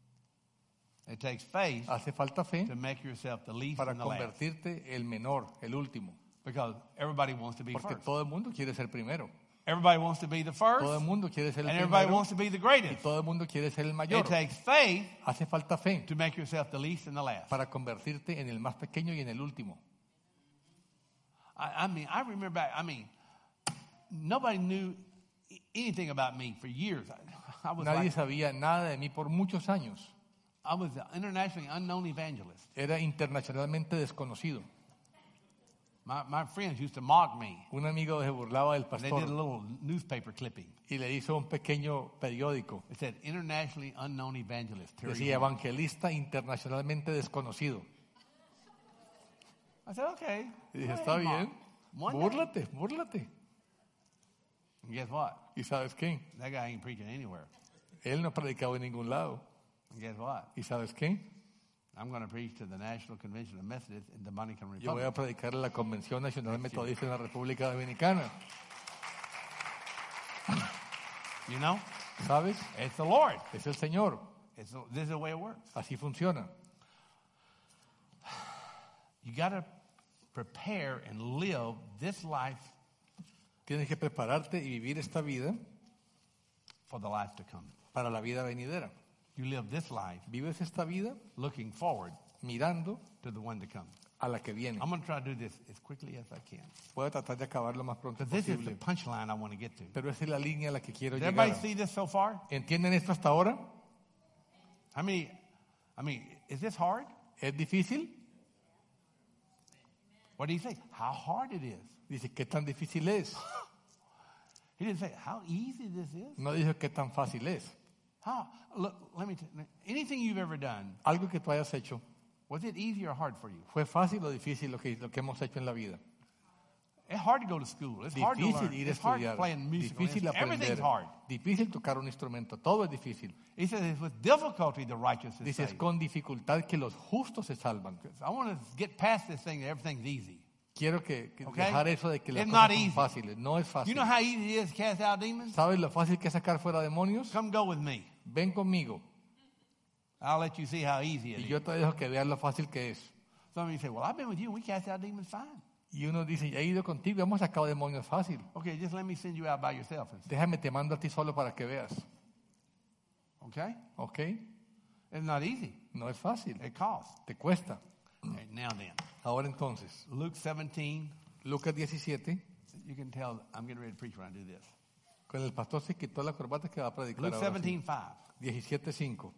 It takes faith Hace falta fe to make yourself the least para and the last. convertirte el menor, el último. Because everybody wants to be Porque first. todo el mundo quiere ser primero. Everybody wants to be the first. Todo el mundo quiere ser And el everybody primero. wants to be the Y greatest. todo el mundo quiere ser el mayor. It takes faith Hace falta fe to make yourself the least and the last. para convertirte en el más pequeño y en el último. I mean, I remember back, nobody knew anything about me for years. I was Nadie like, sabía nada de mí por muchos años. I was an internationally unknown evangelist. Era internacionalmente desconocido. My friends used to mock me. Un amigo se burlaba del They did a pastor little newspaper clipping. y le hizo un pequeño periódico. It said, internationally unknown evangelist. Terry Decía Moore. evangelista internacionalmente desconocido. I said, okay. Y dije, go está ahead, bien, Mock. One day. búrlate, búrlate. And guess what? ¿Y sabes qué? That guy ain't preaching anywhere. Él no predicaba en ningún lado. And guess what? ¿Y sabes qué? I'm going to preach to the National Convention of Methodists in Dominican Yo voy Republic. a predicar en la Convención Nacional Metodista en la República Dominicana. You know? ¿Sabes? It's the Lord. Es el Señor. This is the way it works. Así funciona. You got to prepare and live this life Tienes que prepararte y vivir esta vida for the life to come. para la vida venidera. You live this life Vives esta vida looking forward mirando to the one to come. a la que viene. I'm going to try to do this as quickly as I can. Voy a tratar de acabar lo más pronto But this is the posible. punchline I want to get to. Pero esa es la línea a la que quiero Does everybody llegar. see this so far? ¿Entienden esto hasta ahora? I mean, is this hard? ¿Es difícil? What do you say? How hard it is. Dice, ¿qué tan difícil es? He didn't say how easy this is. No dice qué tan fácil es. How? Look, let me tell you, anything you've ever done, Algo que tú hayas hecho, was it easy or hard for you? ¿fue fácil o difícil lo que hemos hecho en la vida? It's hard to go to school. It's hard to Difícil learn. ir a It's hard estudiar, playing musical difícil instruments. Everything's aprender, hard. difícil tocar un instrumento, todo es difícil. He says it's with difficulty the righteous is Dice, es saved. con dificultad que los justos se salvan. I want to get past this thing that everything's easy. Quiero que Okay. dejar eso de que las It's cosas not son easy. fáciles. No es You fácil. know how easy it is to cast out demons? ¿Sabes lo fácil que es sacar fuera demonios? Come go with me. Ven conmigo I'll let you see how easy it y is. yo te dejo que veas lo fácil que es. Some of you say, well, I've been with you and we cast out demons fine. Y uno dice, ya he ido contigo, hemos sacado demonios fácil. Okay, just let me send you out by yourself. Déjame, te mando a ti solo para que veas. Okay? ¿Ok? It's not easy. No es fácil, It costs. te cuesta. Okay, now then. Ahora entonces, Luke 17. Lucas 17, You can tell I'm getting ready to preach when I do this. con el pastor se quitó la corbata que va a predicar Luke ahora. sí. 17:5. 17:5.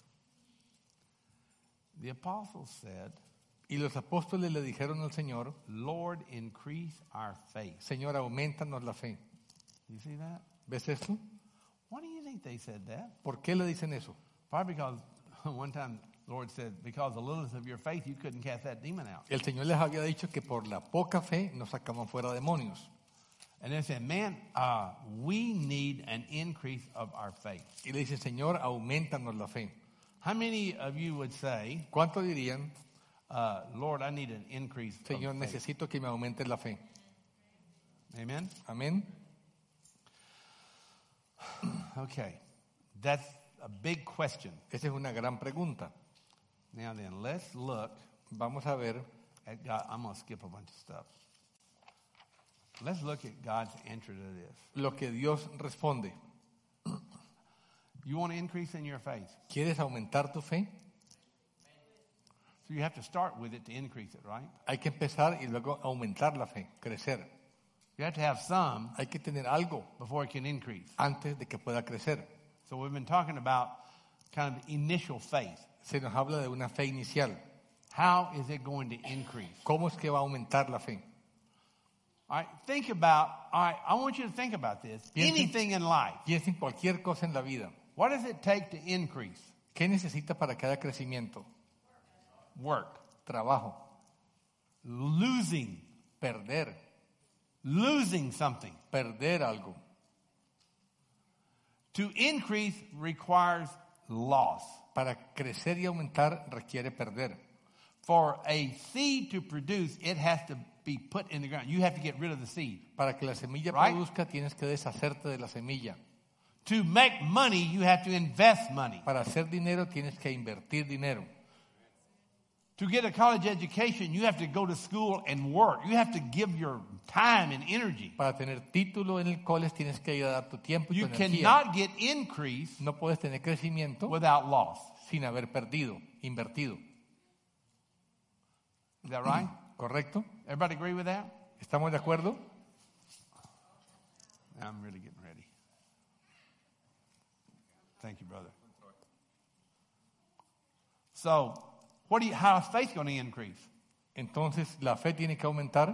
The apostles said, Y los apóstoles le dijeron al Señor, Lord, increase our faith. Señor, aumentanos la fe. You see that? ¿Ves esto? Why do you think they said that? ¿Por qué le dicen eso? Probably because one time the Lord said, because of the littleness of your faith, you couldn't cast that demon out. El Señor les había dicho que por la poca fe nos sacaban fuera demonios. And they said, man, we need an increase of our faith. Y le dicen, Señor, aumentanos la fe. How many of you would say, ¿Cuánto dirían, Lord, I need an increase Señor, of faith? necesito que me aumentes la fe? Amen? Amén. Okay. That's a big question. Esa es una gran pregunta. Now then, let's look Vamos a ver, at God. I'm going to skip a bunch of stuff. Let's look at God's answer to this. lo que Dios responde. You want to increase in your faith. ¿Quieres aumentar tu fe? So you have to start with it to increase it, right? Hay que empezar y luego aumentar la fe, crecer. You have to have some Hay que tener algo before it can increase. antes de que pueda crecer. So we've been talking about kind of initial faith. Se nos habla de una fe inicial. How is it going to increase? ¿Cómo es que va a aumentar la fe? All right, think about, all right, I want you to think about this. Piensen- Anything in life, Piensa en cualquier cosa en la vida. what does it take to increase? ¿Qué necesita para que haya crecimiento? Work. Trabajo, Losing. perder, Losing something. perder algo. To increase requires loss. Para crecer y aumentar requiere perder. For a seed to produce, it has to be put in the ground. You have to get rid of the seed. Para que la semilla Right. produzca tienes que deshacerte de la semilla. To make money, you have to invest money. Para hacer dinero tienes que invertir dinero. To get a college education, you have to go to school and work. You have to give your time and energy. Para tener título en el college tienes que ir a dar tu tiempo y You tu energía. cannot get increase No puedes tener crecimiento without loss. sin haber perdido, invertido. Is that right? ¿Correcto? Everybody agree with that? ¿Estamos de acuerdo? I'm really getting ready. Thank you, brother. So, how is faith going to increase? Entonces la fe tiene que aumentar,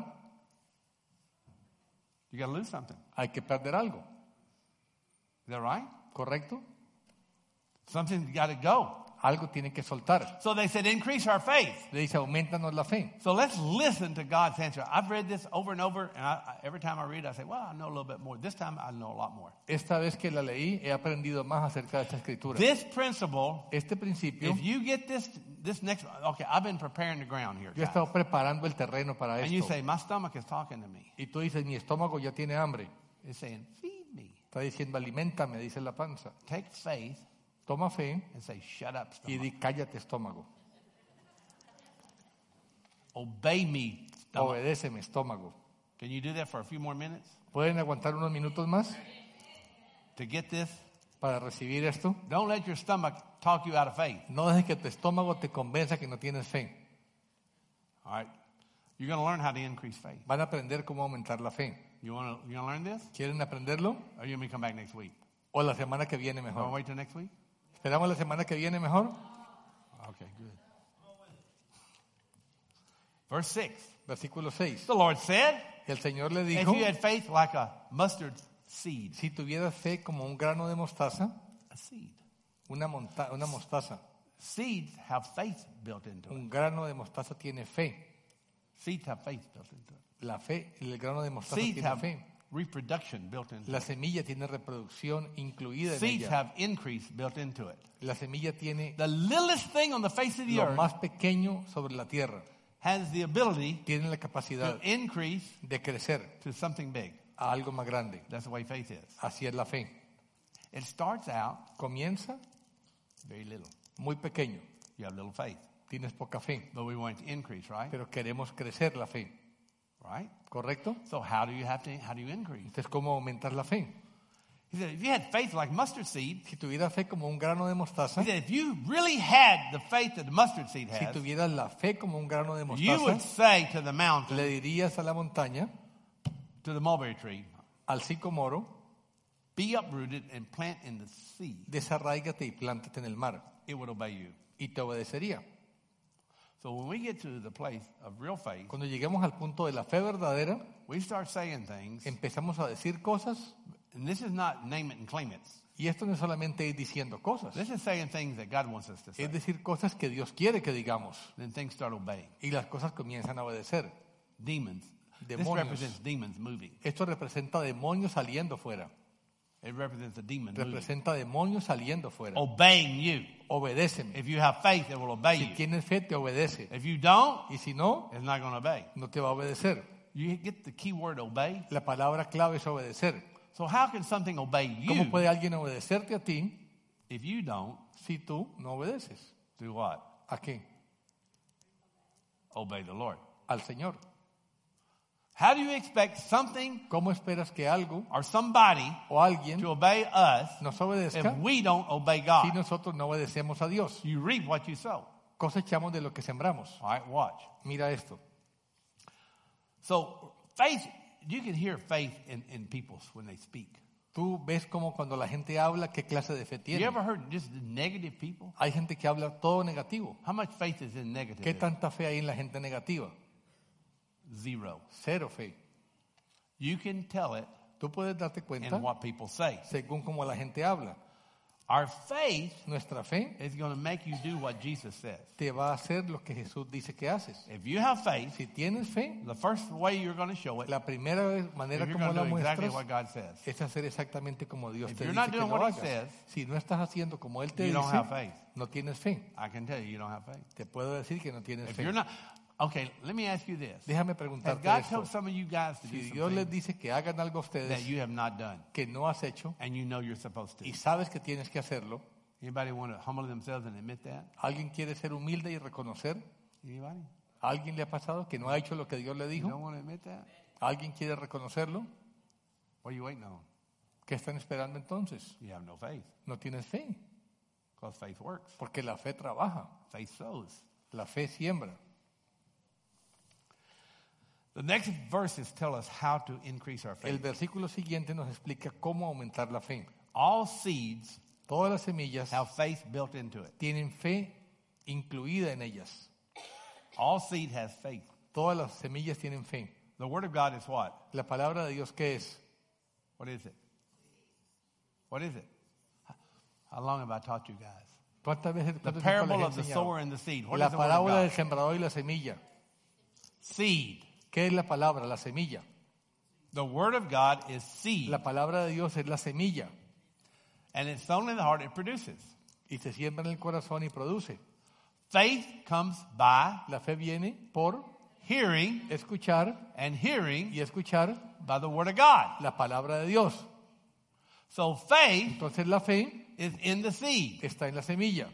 You got to lose something. hay que perder algo. Is that right? ¿Correcto? Something's got to go. Algo tiene que soltar. So they said, increase our faith. Le dice, aumentanos la fe. So let's listen to God's answer. I've read this over and over, and every time I read it, I say, well, I know a little bit more. This time, I know a lot more. Esta vez que la leí, he aprendido más acerca de esta escritura. This principle, Este principio, if you get this next, okay, I've been preparing the ground here. yo he guys. estado preparando el terreno para And you esto. say, my stomach is talking to me. Y tú dices, mi estómago ya tiene hambre. It's saying, feed me. Está diciendo, aliméntame, dice la panza. Take faith Toma fe and say, shut up, y stomach. di, cállate estómago. Obey me, stomach. Obedéceme estómago. Can you do that for a few more minutes ¿Pueden aguantar unos minutos más to get this? para recibir esto? Don't let your stomach talk you out of faith. No dejes que tu estómago te convenza que no tienes fe. All right? You're going to learn how to increase faith. Van a aprender cómo aumentar la fe. You want to learn this? ¿Quieren aprenderlo? Or you want me to come back next week? ¿O la semana que viene Want to mejor? wait till next week? ¿Esperamos la semana que viene mejor? Okay, good. Verse 6. Versículo 6. The Lord said, El Señor le if dijo, you had faith like a mustard seed. si tuvieras fe como un grano de mostaza, A seed. una mostaza, Seeds have faith built into it. un grano de mostaza tiene fe. Seeds have faith built into it. La fe, el grano de mostaza Seeds tiene have fe. reproduction built into La it. semilla tiene reproducción incluida en Seeds ella. have increase built into it. La semilla tiene The littlest thing on the face of the lo earth más pequeño sobre la tierra. has the ability Tiene la to capacidad increase de crecer to something big. a algo más grande. That's the way faith is. Así es la fe. It starts out Comienza very little. muy pequeño. You have little faith. Tienes poca fe, But we want it to increase, right? pero queremos crecer la fe. Right? ¿Correcto? So how do you increase? Entonces, ¿cómo aumentar la fe? He said, if you had faith like mustard seed, Si tuvieras fe como un grano de mostaza, he said, if you really had the faith that the mustard seed si has, tuvieras la fe como un grano de you would mostaza, say to the mountain, le dirías a la montaña, to the mulberry tree, al sicomoro, be uprooted and plant in the sea. desarráigate y plántate en el mar, It would obey you. y te obedecería. So when we get to the place of real faith, Cuando lleguemos al punto de la fe verdadera, we start saying things, empezamos a decir cosas, and this is not name it and claim it. y esto no es solamente ir diciendo cosas, This is saying things that God wants us to say. es decir cosas que Dios quiere que digamos, Then things start obeying. y las cosas comienzan a obedecer. Demons. This Demonios. represents demons moving. Esto representa demonios saliendo fuera, It represents a demon moving. representa demonios saliendo fuera. Obeying you. Obedéceme. If you have faith, it will obey Si you. tienes fe, te obedece. If you don't, Y si no, it's not going to obey. no te va a obedecer. You get the key word obey. La palabra clave es obedecer. So how can something obey ¿Cómo you puede alguien obedecerte a ti if you don't si tú no obedeces? do what? ¿A qué? Obey the Lord. Al Señor. How do you expect something ¿Cómo esperas que algo or somebody o alguien to obey us nos if obedezca we don't obey si God? nosotros no obedecemos a Dios? You reap what you sow. Cosechamos de lo que sembramos. All right, watch. Mira esto. So faith, you can hear faith in people when they speak. Tú ves como cuando la gente habla, qué clase de fe You tiene. ever heard just negative people? Hay gente que habla todo negativo. How much faith is in negative? ¿Qué tanta fe hay en la gente negativa? Zero. Cero fe. You can tell it Tú puedes darte in cuenta what people say. según como la gente habla. Our faith Nuestra fe is going to make you do what Jesus says. te va a hacer lo que Jesús dice que haces. If you have faith, Si tienes fe, the first way you're going to show it, la primera manera you're como going la to do exactly muestras what God says. es hacer exactamente como Dios If te you're dice not que doing lo what he hagas. says, Si no estás haciendo como Él te you don't dice, have faith. no tienes fe. I can tell you, you don't have faith. Te puedo decir que no tienes If fe. you're not, okay, let me ask you this. Déjame Has preguntarte God esto. told some of you guys to do Si Dios something les dice que hagan algo a that ustedes you have not done, que no has hecho and you know you're supposed to? y sabes que tienes que hacerlo, Anybody want to humble themselves and admit that? ¿alguien quiere ser humilde y reconocer? Anybody? ¿A alguien le ha pasado que no ha hecho lo que Dios le You dijo? don't want to admit that? ¿Alguien quiere reconocerlo? What are you waiting on? ¿Qué están esperando entonces? You have no faith. No tienes fe, Because faith works. porque la fe trabaja, Faith sows. la fe siembra. The next verses tell us how to increase our El faith. versículo siguiente nos explica cómo aumentar la fe. All seeds Todas las semillas have faith built into it. tienen fe incluida en ellas. All seed has faith. Todas las semillas tienen fe. The word of God is what? La palabra de Dios, ¿qué es? What is it? What is it? How long have I taught you guys? ¿Cuántas veces The cuánto tiempo les parable he of the enseñado? sower and the seed. What La is the word of parábola del God? sembrador y la semilla. Seed. ¿Qué es la palabra? La semilla. The word of God is seed. La palabra de Dios es la semilla And it's sown in the heart, it produces. y se siembra en el corazón y produce. Faith comes by La fe viene por hearing, escuchar and hearing y escuchar by the word of God. la palabra de Dios. So faith Entonces la fe is in the seed. está en la semilla.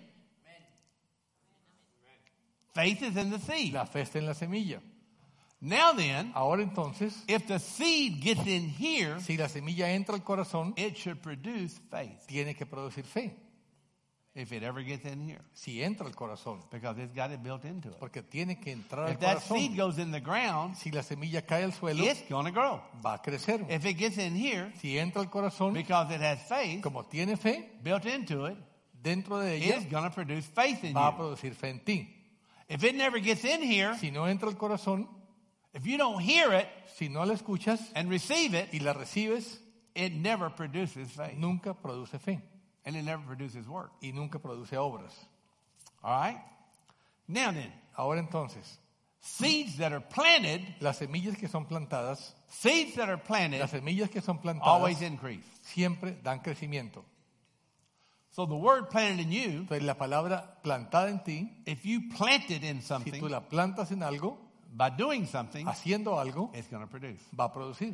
Faith is in the seed. La fe está en la semilla. Now then, Ahora entonces, if the seed gets in here, si la semilla entra al corazón, it should produce faith. tiene que producir fe. If it ever gets in here, Si entra al corazón, because it's got it built into it. porque tiene que entrar al If that seed corazón. goes in the ground, Si la semilla cae al suelo, it's going to grow. va a crecer. If it gets in here, Si entra al corazón, because it has faith como tiene fe, built into it, dentro de ella it's going to produce faith in va a you. producir fe en ti. If it never gets in here, Si no entra al corazón, if you don't hear it si no la escuchas and receive it, y la recibes, it never produces faith. nunca produce fe And it never produces work. y nunca produce obras. All right? Now then, Ahora entonces, Seeds that are planted, Las semillas que son plantadas, seeds that are planted las semillas que son always plantadas increase. siempre dan crecimiento. So the word planted in you, Entonces la palabra plantada en ti, if you plant it in si tú something, la plantas en algo, by doing something, haciendo algo, it's going to produce. va a producir.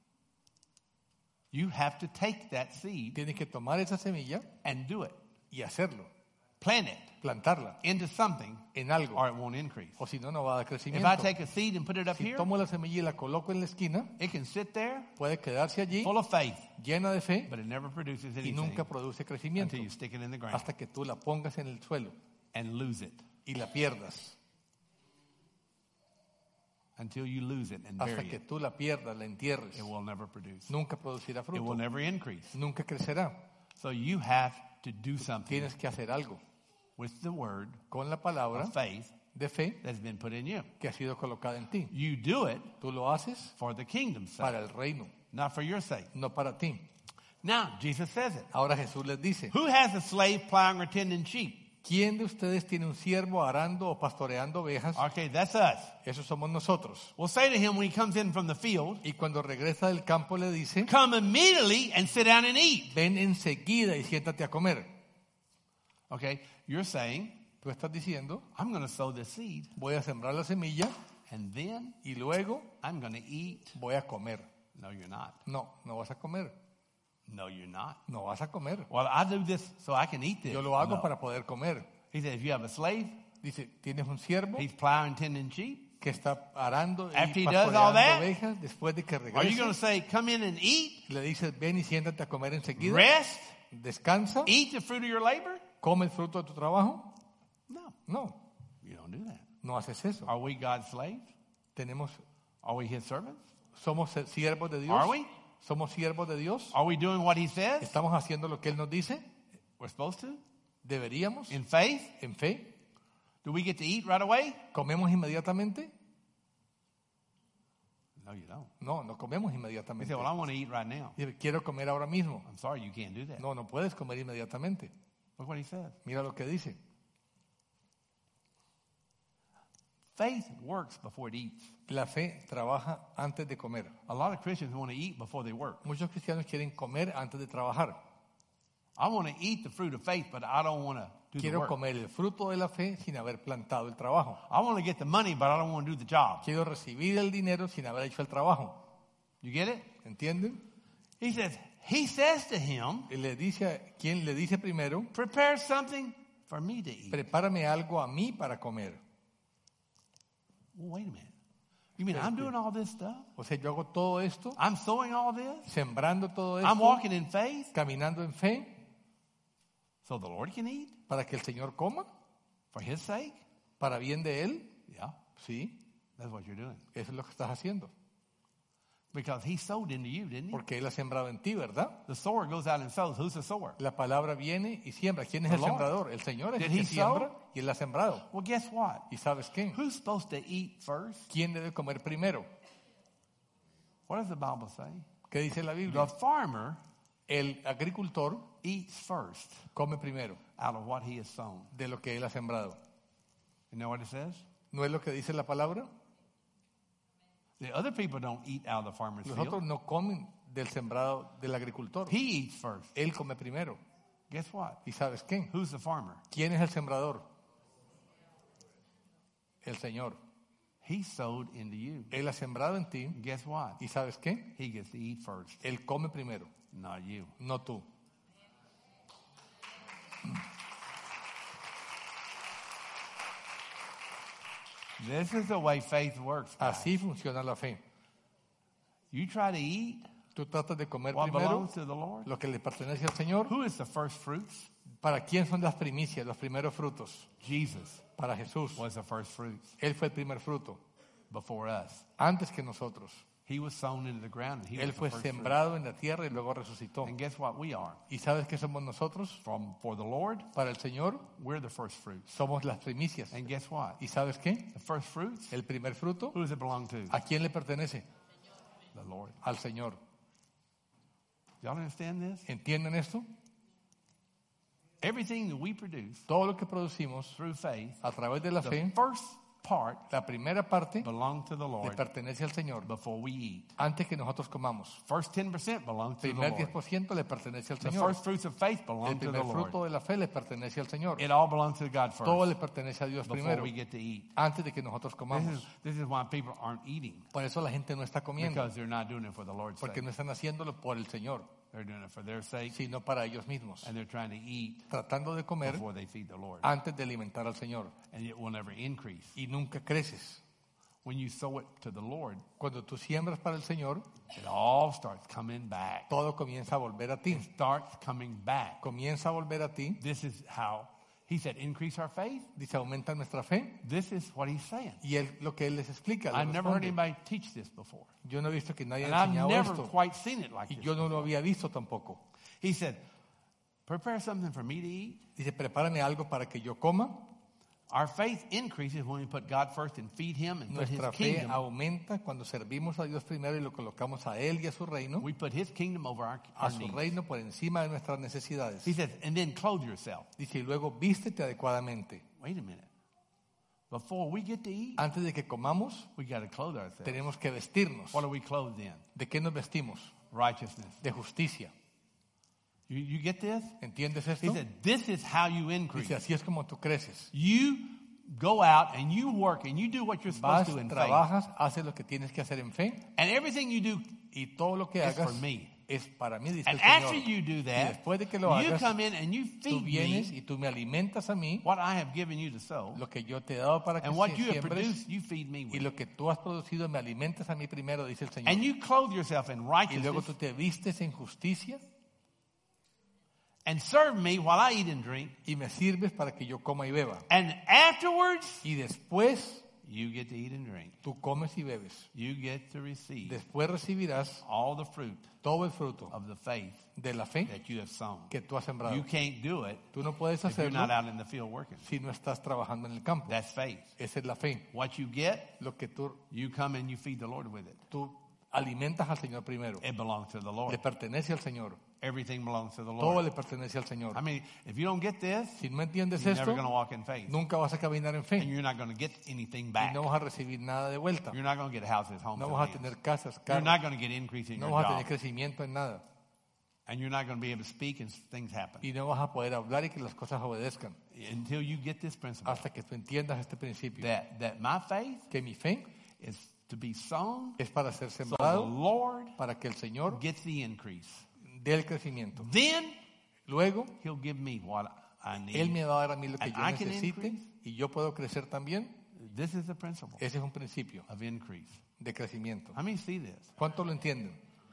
You have to take that seed Tienes que tomar esa semilla and do it. y hacerlo, Plant it plantarla into something en algo, or it won't increase. o si no, no va a dar If I crecimiento. take a seed and put it up Si here, tomo la semilla y la coloco en la esquina, it can sit there puede quedarse allí full of faith, llena de fe but it never produces y anything nunca produce crecimiento until you stick it in the ground hasta que tú la pongas en el suelo and lose it. y la pierdas. Until you lose it and Hasta bury que it, tú la pierdas, la entierres, it will never produce. nunca producirá It will fruto, never increase. nunca crecerá. So you have to do something Tienes que hacer algo with the word con la palabra of faith de fe that's been put in you. que ha sido colocada en ti. You do it Tú lo haces for the kingdom's sake, para el reino, not for your sake. no para ti. Now, Jesus says it. Ahora Jesús les dice, Who has a slave plowing or tending sheep? ¿quién de ustedes tiene un siervo arando o pastoreando ovejas? Okay, that's us. Esos somos nosotros. We'll say to him when he comes in from the field, Y cuando regresa del campo le dice, come immediately and sit down and eat. ven enseguida y siéntate a comer. Okay, you're saying, Tú estás diciendo, I'm going to sow this seed voy a sembrar la semilla and then y luego I'm going to eat. voy a comer. No, you're not. No, no vas a comer. No, you're not. No vas a comer. Well, I do this so I can eat this. Yo lo hago No. para poder comer. He said, if you have a slave, Dice, tienes un siervo he's plowing, tending sheep. que está arando After y he does all pastoreando that, ovejas. Después de que Are you going to regrese, say, come in and eat, le dices, ven y siéntate a comer enseguida. rest, Descansa, eat the fruit of your labor? come el fruto de tu trabajo. No, No, you don't do that. no haces eso. Are we God's slaves? Tenemos, Are we his servants? somos siervos de Dios. Are we? Somos siervos de Dios. Are we doing what he says Estamos haciendo lo que Él nos dice. we're supposed to? Deberíamos, In faith? en fe. Do we get to eat right away? ¿Comemos inmediatamente? No, you don't. No, no comemos He inmediatamente. said, well, I want to eat right now. Dice, quiero comer ahora mismo. I'm sorry, you can't do that. No, no puedes comer inmediatamente. Look what he says. Mira lo que dice. Faith works before it eats. La fe trabaja antes de comer. A lot of Christians want to eat before they work. Muchos cristianos quieren comer antes de trabajar. I want to eat the fruit of faith, but I don't want to do the Quiero work. comer el fruto de la fe sin haber plantado el trabajo. I want to get the money, but I don't want to do the job. Quiero recibir el dinero sin haber hecho el trabajo. You get it? ¿Entienden? He says to him, Y le dice, ¿quién le dice primero? prepare something for me to eat. Prepárame algo a mí para comer. Well, wait a minute. You mean I'm doing all this stuff? O sea, yo hago todo esto, I'm sowing all this? sembrando todo I'm esto, walking in faith caminando en fe, so the Lord can eat para que el Señor coma, for his sake? para bien de Él. Yeah, Sí, that's what you're doing. eso es lo que estás haciendo. Because he sowed into you, didn't he? Porque Él ha sembrado en ti, ¿verdad? The sower goes out and sows. Who's the sower? La palabra viene y siembra. ¿Quién es The el Lord. sembrador? El Señor es Did el que he siembra sow? y Él ha sembrado. Well, guess what? ¿Y sabes qué? Who's supposed to eat first? ¿Quién debe comer primero? What does the Bible say? ¿Qué dice la Biblia? The farmer El agricultor eats first come primero out of what he has sown. de lo que Él ha sembrado. You know what it says? ¿No es lo que dice la palabra? The other people don't eat out of the farmer's Los field. otros no comen del sembrado del agricultor. He eats first. Él come primero. Guess what? ¿Y sabes qué? Who's the farmer? ¿Quién es el sembrador? El Señor. He sowed into you. Él ha sembrado en ti. Guess what? ¿Y sabes qué? He gets to eat first, Él come primero, not you. no tú. This is the way faith works. guys. Así funciona la fe. You try to eat Tú tratas de comer what primero belongs to the Lord. lo que le pertenece al Señor. Who is the first fruits? ¿Para quién son las primicias, los primeros frutos? Jesus Para Jesús. was the first fruits Él fue el primer fruto, before us. antes que nosotros. He was sown into the ground. And he Él was the fue first fruit. sembrado en la tierra y luego resucitó. And guess what we are? ¿Y sabes qué somos nosotros? For the Lord, Para el Señor we're the first fruits. somos las primicias. And guess what? ¿Y sabes qué? The first fruits, El primer fruto, who does it belong to? ¿a quién le pertenece? The Lord. Al Señor. Y'all understand this? ¿Entienden esto? Everything that we produce Todo lo que producimos through faith, a través de la the fe, first part La primera parte belongs to the le Lord pertenece al Señor before we eat. antes que nosotros comamos. First 10% belongs to the Primer Lord. 10% le pertenece al The Señor. first fruits of faith El belong to the primer Lord. fruto de la fe le pertenece al Señor. It all belongs to God Todo first le pertenece a Dios before primero, we get to eat. antes de que nosotros comamos. This is why people aren't eating, Por eso la gente no está comiendo, because they're not doing it for the Lord's porque sake. no están haciéndolo por el Señor, They're doing it for their sake, sino para ellos mismos, and they're trying to eat tratando de comer before they feed the Lord. antes de alimentar al Señor. And it will never increase. Y nunca creces. When you sow it to the Lord, Cuando tú siembras para el Señor, it all starts coming back. todo comienza a volver a ti. It starts coming back. Comienza a volver a ti. This is how he said, increase our faith. Dice, aumenta nuestra fe. This is what he's saying. Y él, lo que él les explica, I've les never heard responde. anybody teach this before. Yo no he visto que nadie And haya I've enseñado never esto. quite seen it like Y this. yo no lo había visto tampoco. He said, prepare something for me to eat. Dice, prepárame algo para que yo coma. Our faith increases when we put God first and feed him and put his Nuestra fe kingdom. aumenta cuando servimos a Dios primero y lo colocamos a Él y a su reino. We put his kingdom over our A su needs. reino por encima de nuestras necesidades. He says, and then clothe yourself. Dice, y luego vístete adecuadamente. Wait a minute. Before we get to eat, Antes de que comamos, we got to clothe ourselves. tenemos que vestirnos. What are we clothed in? ¿De qué nos vestimos? Righteousness. De justicia. You get this? ¿Entiendes He esto? said, this is how you increase. Dice, así es como tú creces. You go out and you work and you do what you're supposed Vas, to in faith. trabajas, haces lo que tienes que hacer en fe And everything you do, y todo lo que It's hagas for me. es para mí, dice and el after Señor. you do Y that, después de que lo you hagas, come in and you tú feed vienes me y tú me alimentas a mí what I have given you to sow. lo que yo te he dado para que And what you have siembres produced, you feed me y with. lo que tú has producido me alimentas a mí primero, dice el Señor. And you clothe yourself in Y luego righteousness tú te vistes en justicia and serve me while I eat and drink. y me sirves para que yo coma y beba. And afterwards, Y después you get to eat and drink. tú comes y bebes. You get to receive Después recibirás all the fruit todo el fruto of the faith de la fe that you have sown. que tú has sembrado. You can't do it Tú no puedes if you're hacerlo not out in the field working. si no estás trabajando en el campo. That's faith. Esa es la fe. What you get, Lo que you come and you feed the Lord with it. tú alimentas al Señor primero. It belongs to the Le Lord. pertenece al Señor. Everything belongs to the Todo Lord. le pertenece al Señor. I mean, if you don't get this, Si no entiendes you're esto, never going to walk in faith. nunca vas a caminar en And fe you're not going to get anything y back. no vas a recibir nada de vuelta. You're not going to get houses, homes, No and vas a lands. tener casas, You're carros, not going to get increase in no your vas a tener job. crecimiento en nada And you're not going to be able to speak and things happen. y no vas a poder hablar y que las cosas obedezcan Until you get this principle. hasta que tú entiendas este principio. That my faith Que mi fe is to be sown es para ser so the sembrado, Lord para que el Señor gets the increase. dé el crecimiento. Then Luego, he'll give me what I need. Él me va a dar a mí lo que And yo I can necesite increase. y yo puedo crecer también. This is the principle Ese es un principio of increase. de crecimiento. How many see this? ¿Cuánto lo entienden?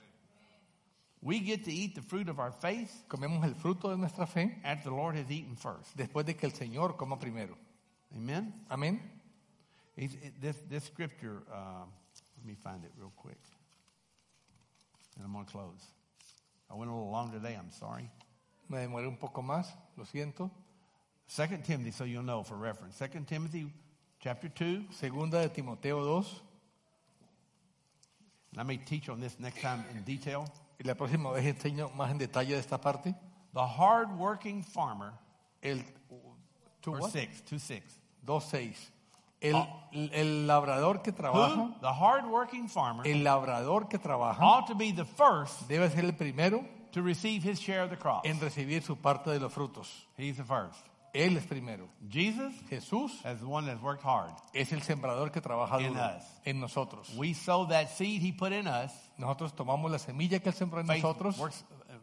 We get to eat the fruit of our faith Comemos el fruto de nuestra fe after the Lord has eaten first. después de que el Señor coma primero. Amen? Amén. This scripture, let me find it real quick. And I'm going to close. I went a little long today, I'm sorry. Me demoré un poco más, lo siento. 2 Timothy, so you'll know for reference. 2 Timothy chapter 2. Segunda de Timoteo 2. And I may teach on this next time in detail. Y la próxima vez enseño más en detalle de esta parte. The hard-working farmer, El verse 6, 2:6. 2:6. El labrador que trabaja, Who? The hard-working farmer el labrador que trabaja ought to be the first debe ser el primero to receive his share of the crops. en recibir su parte de los frutos. He's the first. Él es primero. Jesus Jesús is the one that's worked hard. es el sembrador que trabaja In duro us. en nosotros. We sow that seed he put in us. Nosotros tomamos la semilla que él sembró en Faith nosotros. works.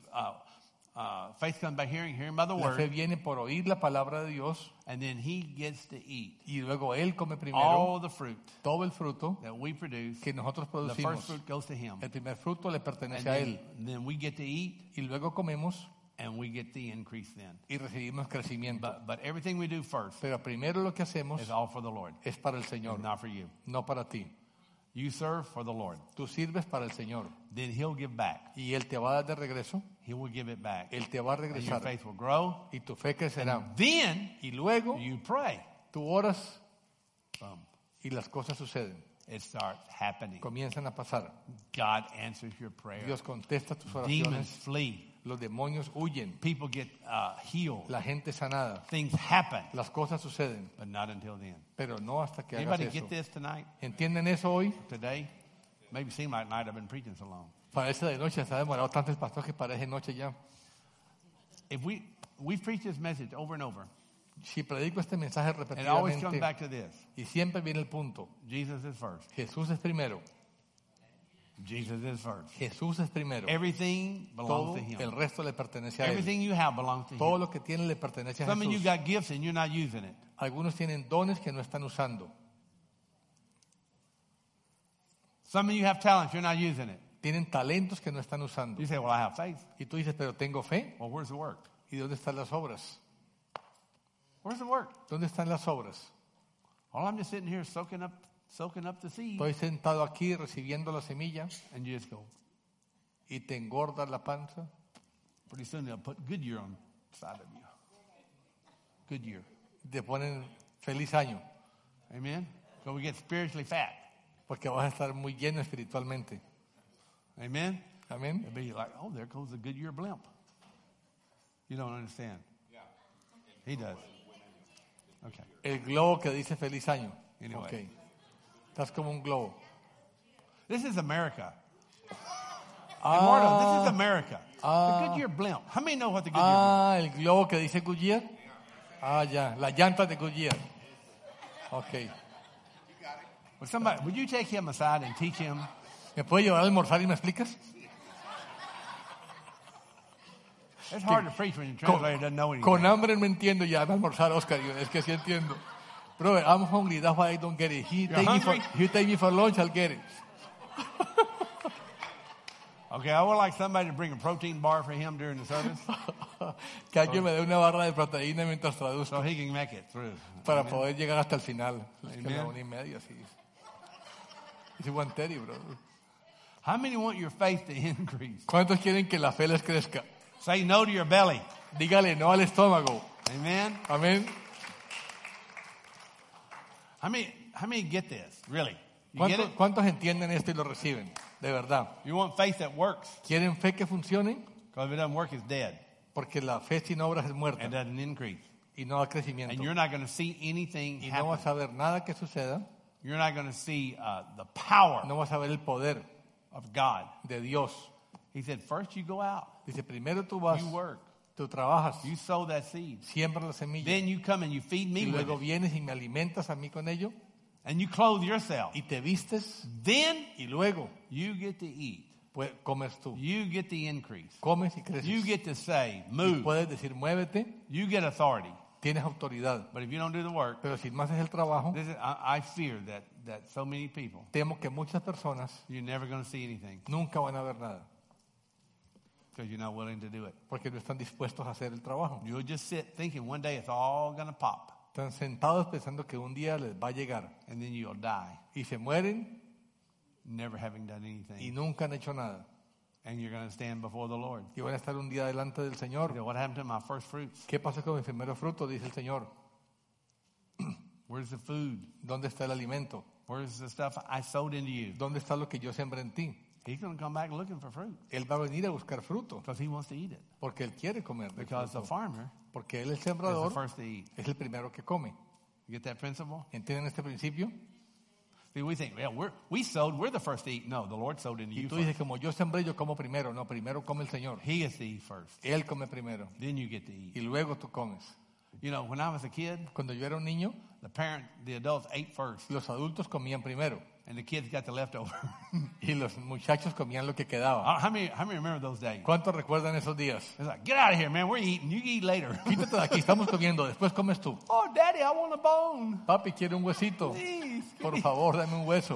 Faith comes by hearing by the La fe word, viene por oír la palabra de Dios and then he gets to eat y luego él come primero all the fruit todo el fruto that we produce. que nosotros The producimos. first fruit goes to him, El primer fruto le and pertenece a él then we get to eat, y luego comemos and we get the increase then. y recibimos crecimiento. But everything we do first Pero primero lo que hacemos is all for the Lord, es para el Señor, not for you. no para ti. You serve for the Lord. Tú sirves para el Señor Then he'll give back. y Él te va a dar de regreso, He will give it back. Él te va a And your regresar faith will grow. y tu fe crecerá. Then Y luego you pray. tú oras Boom. y las cosas suceden. it starts happening. comienzan a pasar. God answers your prayer. Dios contesta tus Demons oraciones, flee. los demonios huyen, People get healed. la gente es sanada, Things happen, las cosas suceden, but not until then. pero no hasta que hagas Anybody eso. get this tonight? ¿Entienden eso hoy? Today? Maybe it seemed like night I've been preaching so long. Parece de noche, se ha demorado tanto el pastor que parece noche ya. If we preach this message over and over, Si predico este mensaje and it always comes repetidamente, back to this. y siempre viene el punto, Jesus is first. Jesús es primero, Jesus is first. Jesús es primero, Everything todo belongs to him. el resto le pertenece a Él, Everything you have belongs to todo him. lo que tiene le pertenece a Some of you Jesús. got gifts and you're not using it. Algunos tienen dones que no están usando, Some of you have talents, you're not using it. tienen talentos que no están usando. You say, well, I have faith. Y tú dices, pero tengo fe, Well, where's the work? ¿y dónde están las obras? Where's the work? ¿Dónde están las obras? Well, I'm just sitting here soaking up the seed. Estoy sentado aquí recibiendo la semilla And you just go, y te engorda la panza. pretty soon they'll put Goodyear on the side of you. Goodyear. Te ponen feliz año, Amen? So we get spiritually fat. porque vas a estar muy lleno espiritualmente. Amen? Amén. It'll be like, oh, there goes the Goodyear blimp. You don't understand. He does. Okay. El globo que dice feliz año. Anyway. Ok. Estás como un globo. This is America. Eduardo, this is America. The Ah. Goodyear blimp. How many know what the Goodyear blimp El globo que dice Goodyear. Ya. La llanta de Goodyear. Ok. Would you take him aside and teach him? ¿Me puede llevar a almorzar y me explicas? It's hard to preach when your translator doesn't know anything. Con hambre no entiendo ya de almorzar, Oscar. Es que sí entiendo. Brother, I'm hungry. That's why I don't get it. He take me for lunch, I'll get it. Okay, I would like somebody to bring a protein bar for him during the service Que alguien me dé una barra de proteína mientras traduzco so he can make it through. para poder llegar hasta el final. Es que Amen. la 1:30, sí. Es igual Terry, bro. How many want your faith to increase? ¿Cuántos quieren que la fe les crezca? Say no to your belly. Dígale no al estómago. Amen? Amén. How many get this? Really? You get it? ¿Cuántos entienden esto y lo reciben? De verdad. You want faith that works? ¿Quieren fe que funcione? Because if it doesn't work, it's dead. Porque la fe sin obras es muerta It doesn't increase. y no da crecimiento. And you're not going to see anything Y no happen. vas a ver nada que suceda. You're not going to see the power No vas a ver el poder of God. de Dios. He said, first you go out, Dice, primero tú vas, you work, tú trabajas, you sow that seed. siembras la semilla Then you come and you feed y me with luego it. vienes y me alimentas a mí con ello And you clothe yourself. y te vistes Then y luego you get to eat. comes tú. You get the increase. Comes y creces. You get to say, Y move. puedes decir, muévete, You get authority. tienes autoridad. But if you don't do the work, Pero si no haces el trabajo, I fear that so many people, temo que muchas personas you're never going to see anything nunca van a ver nada because you're not willing to do it. porque no están dispuestos a hacer el trabajo. You'll just sit thinking one day it's all going to pop. Están sentados pensando que un día les va a llegar And then you'll die, y se mueren never having done y anything. nunca han hecho nada. And you're going to stand before the Lord. Y van a estar un día delante del You Señor. know, what happened to my first fruits? ¿Qué pasa con mi primer fruto? Dice el Señor. Where's the food? ¿Dónde está el alimento? Where's the stuff I sowed into you? ¿Dónde está lo que yo sembré en ti? He's going to come back looking for fruit Él va a venir a buscar fruto because he wants to eat it. porque Él quiere comer del Because the fruto. farmer Porque Él, el is the sembrador, first to eat. es el primero que come. You get that principle? ¿Entienden este principio? See, we think, well, we sowed, we're the first to eat. No, the Lord sowed into Y you tú first. dices, como yo sembré, yo como primero. No, primero come el Señor. He is to eat first. Él come primero. Then you get to eat. Y luego tú comes. You know, when I was a kid, Cuando yo era un niño, the adults ate first, los adultos comían primero. and the kids got the leftover. Y los muchachos comían lo que quedaba. How many remember those days? ¿Cuántos recuerdan esos días? It's like, get out of here, man. We're eating. You eat later. Quítate de aquí, estamos comiendo. Después comes tú. Oh, Daddy, I want a bone. Papi, quiere un huesito. Please. Por favor, dame un hueso.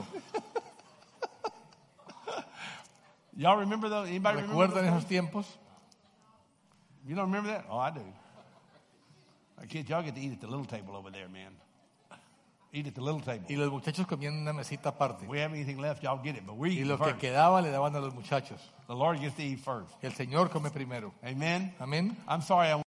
Y'all remember those? Anybody remember ¿Recuerdan those? esos tiempos? You don't remember that? Oh, I do. Kids, y'all get to eat at the little table over there, man. Eat at the little table. Y los muchachos comían en una mesita aparte. If we have anything left, y'all get it, but we Y eat lo que first. quedaba le daban a los muchachos. The Lord gets to eat first. El Señor come primero. Amen? Amén. I'm sorry I